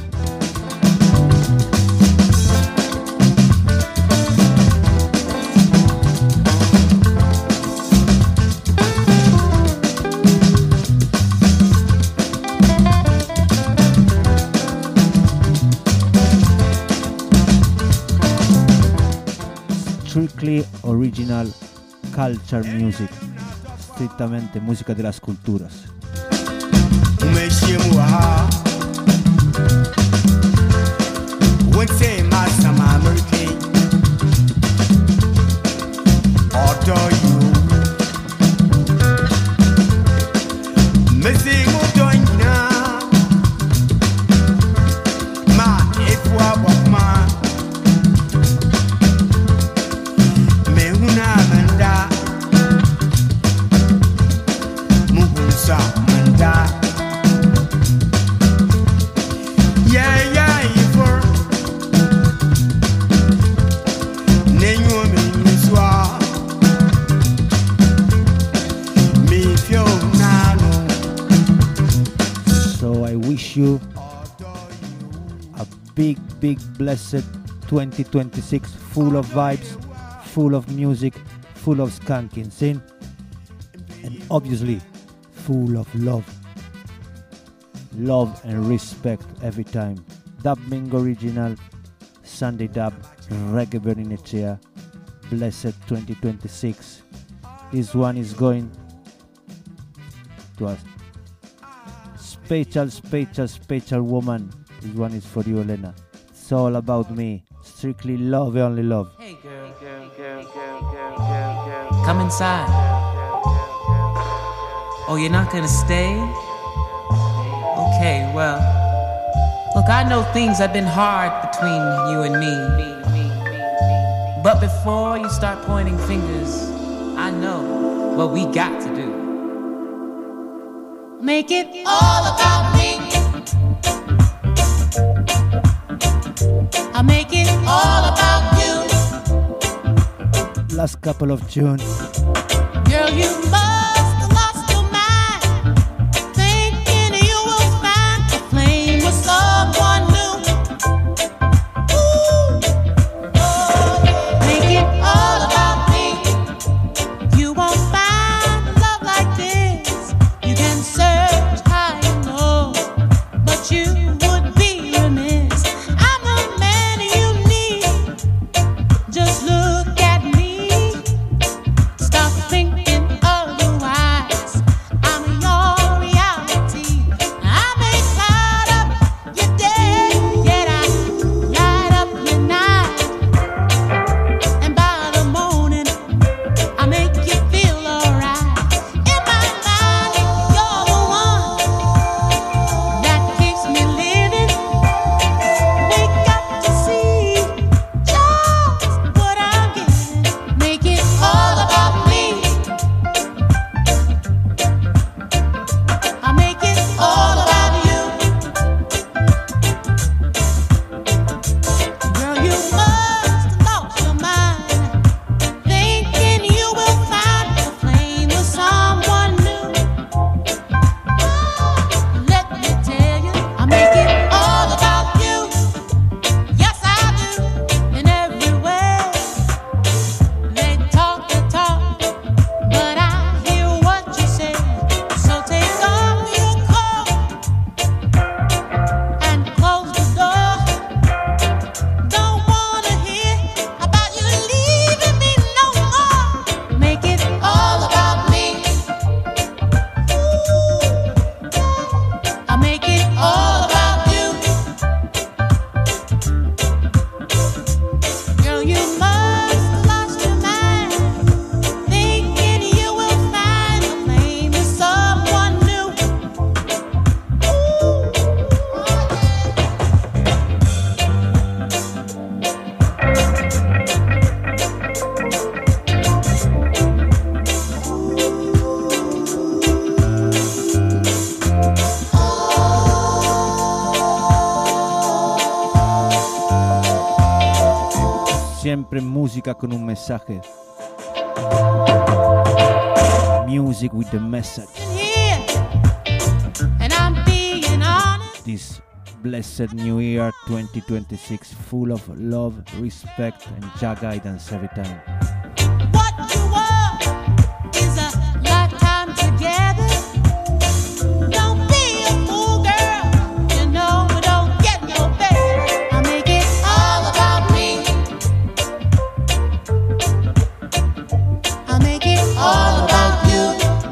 Strictly original culture music, estrictamente música de las culturas. You a big big blessed twenty twenty-six, full of vibes, full of music, full of skanking scene, and obviously full of love love and respect every time. Dubbing original, Sunday Dub, Reggae Berninechea, blessed twenty twenty-six. This one is going to us. Special, special, special woman. This one is for you, Elena. It's all about me. Strictly love, only love. Hey, girl, girl, girl, girl, girl, girl, girl. Come inside. Oh, you're not gonna stay? Okay, well, look, I know things have been hard between you and me. But before you start pointing fingers, I know what we got to do. Make it all about me. I'll make it all about you. Last couple of tunes. Girl, you must have lost your mind, thinking you will find a flame with someone new. Ooh. Oh, yeah. Make it all about me. You won't find a love like this. You can search high and low, but you would be remiss. I'm the man you need. Just look at me. Stop thinking otherwise. I'm your reality. I may cloud up your day, yet I light up your night. And by the morning, I make you feel alright. In my mind, you're the one that keeps me living. We got to see just what I'm getting. Make it all about me. I make it all about you. Girl, you must have lost your mind, thinking you will find a flame with someone new. Let me tell you, I make it all about you. Yes, I do, in every way. They talk the talk, but I hear what you say. So take off your coat and close the door. Don't wanna hear about you leaving me no more. Make it all about me. Ooh. I make it all about you. Girl, you must have lost your mind, thinking you will find a flame with someone new. Ooh. Siempre música con un mensaje. Music with the message. And I'm being honest. This blessed new year twenty twenty-six, full of love, respect, and Jah guidance every time. What you want is a lifetime together. Don't be a fool, girl. You know we don't get no better. I make it all about me. I make it all about you.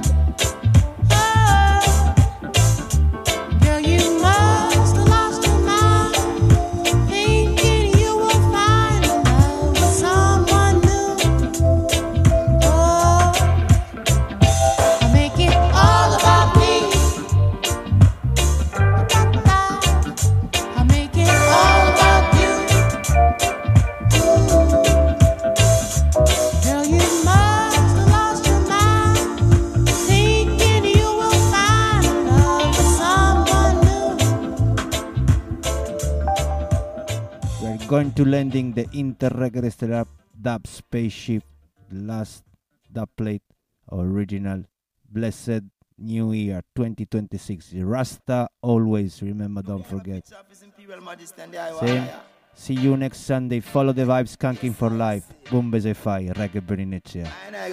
Going to landing the Interregrestellar dub spaceship, last dub plate, original, blessed new year twenty twenty-six. Rasta always, remember, don't forget. Same. See you next Sunday. Follow the vibes, Skanking for life. Bumbeze Fai, Reggae Bernicea.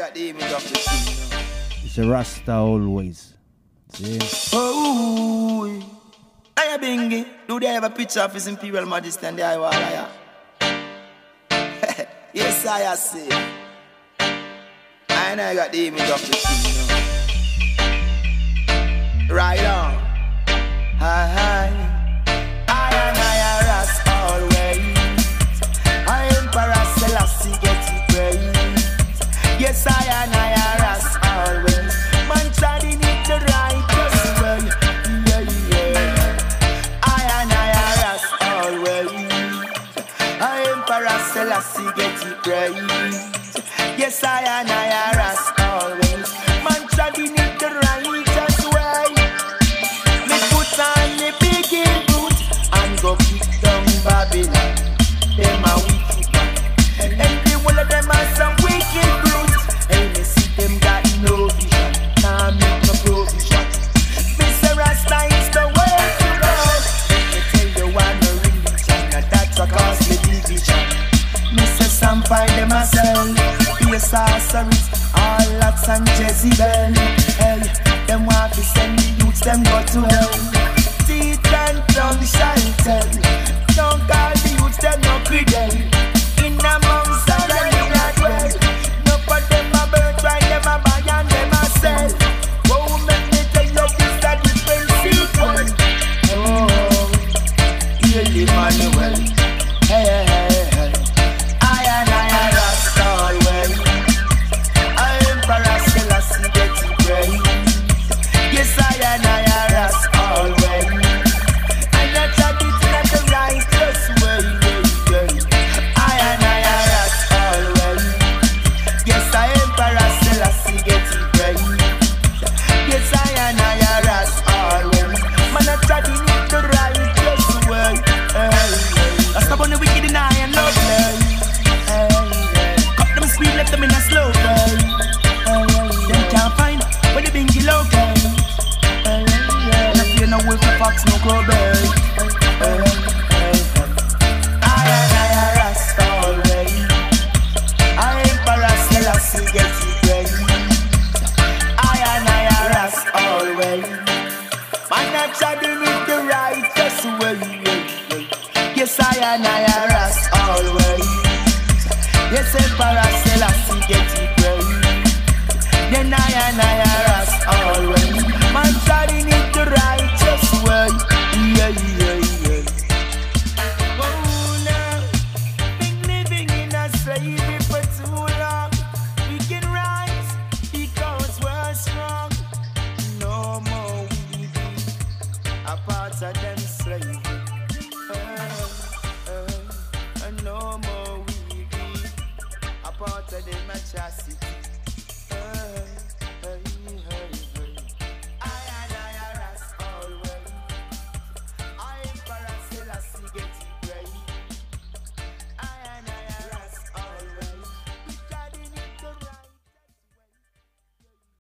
It's a Rasta always. See? Oh, I bingy. Do they have a picture of His Imperial Majesty and the Iwalaya? Yes, I see. And I got the image of the king, you know. Right on. Hi, hi. I and I are us always. I Emperor Selassie get it praise. Yes, I and I are us always. Man trying it the righteous way. Yeah, yeah. I and I are us always. I Emperor Selassie get it praise. Yes, I and I are us always. Man trying it the righteous way. Me put on the big boot and go kick down Babylon. Them a wicked man. Every one of them are some wicked brutes. Hey, me see them got no vision. Nah, make no provision. Mister Rasta is the way to go. Let me tell you one no religion, and that's what cause me division. Mister Sam find them myself. Be a sorceries, all lots and Jezebel. Hey, them want to send the youths, them go to hell. Teeth and tongue shall tell. Don't call the youths, them no credit. In amongst all them in a dwell. No for them a birth, right, them a buy and them a sell. Oh, make me tell you this a different sequence. Oh, heal Emmanuel. Hey, hey, hey, hey. I and I are Rasta always. I Emperor Selassie get it praise. Yes, I and I are Rasta always. And that's a bit like the righteous way, way, way. I and I are Rasta always. Yes, I Emperor Selassie get it praise. Yes, I and I are Rasta always. Man, I tried to need the righteous way. Hey, hey. Rasta born the wicked and I and love play. Hey, hey. Cut them sweet, left them in a slow play. Hey, hey. Them can't find where the bingy low play. Hey, hey. And I feel no wolf, no fox, no crow bird. Hey, hey, hey. I and I are Rasta already. I Emperor Selassie get it ready. I and I are Rasta already. Man, I try to live the righteous way. Yes, I and I are Rasta always. Yes, Emperor Selassie get it ready. Then I and I are Rasta always. Man, try to live the righteous way. Yeah, yeah, yeah. Oh, now, been living in a slavery for too long. We can rise because we're strong. No more we be a part of them slavery. Uh, uh, uh, no more we be a part of them atrocities.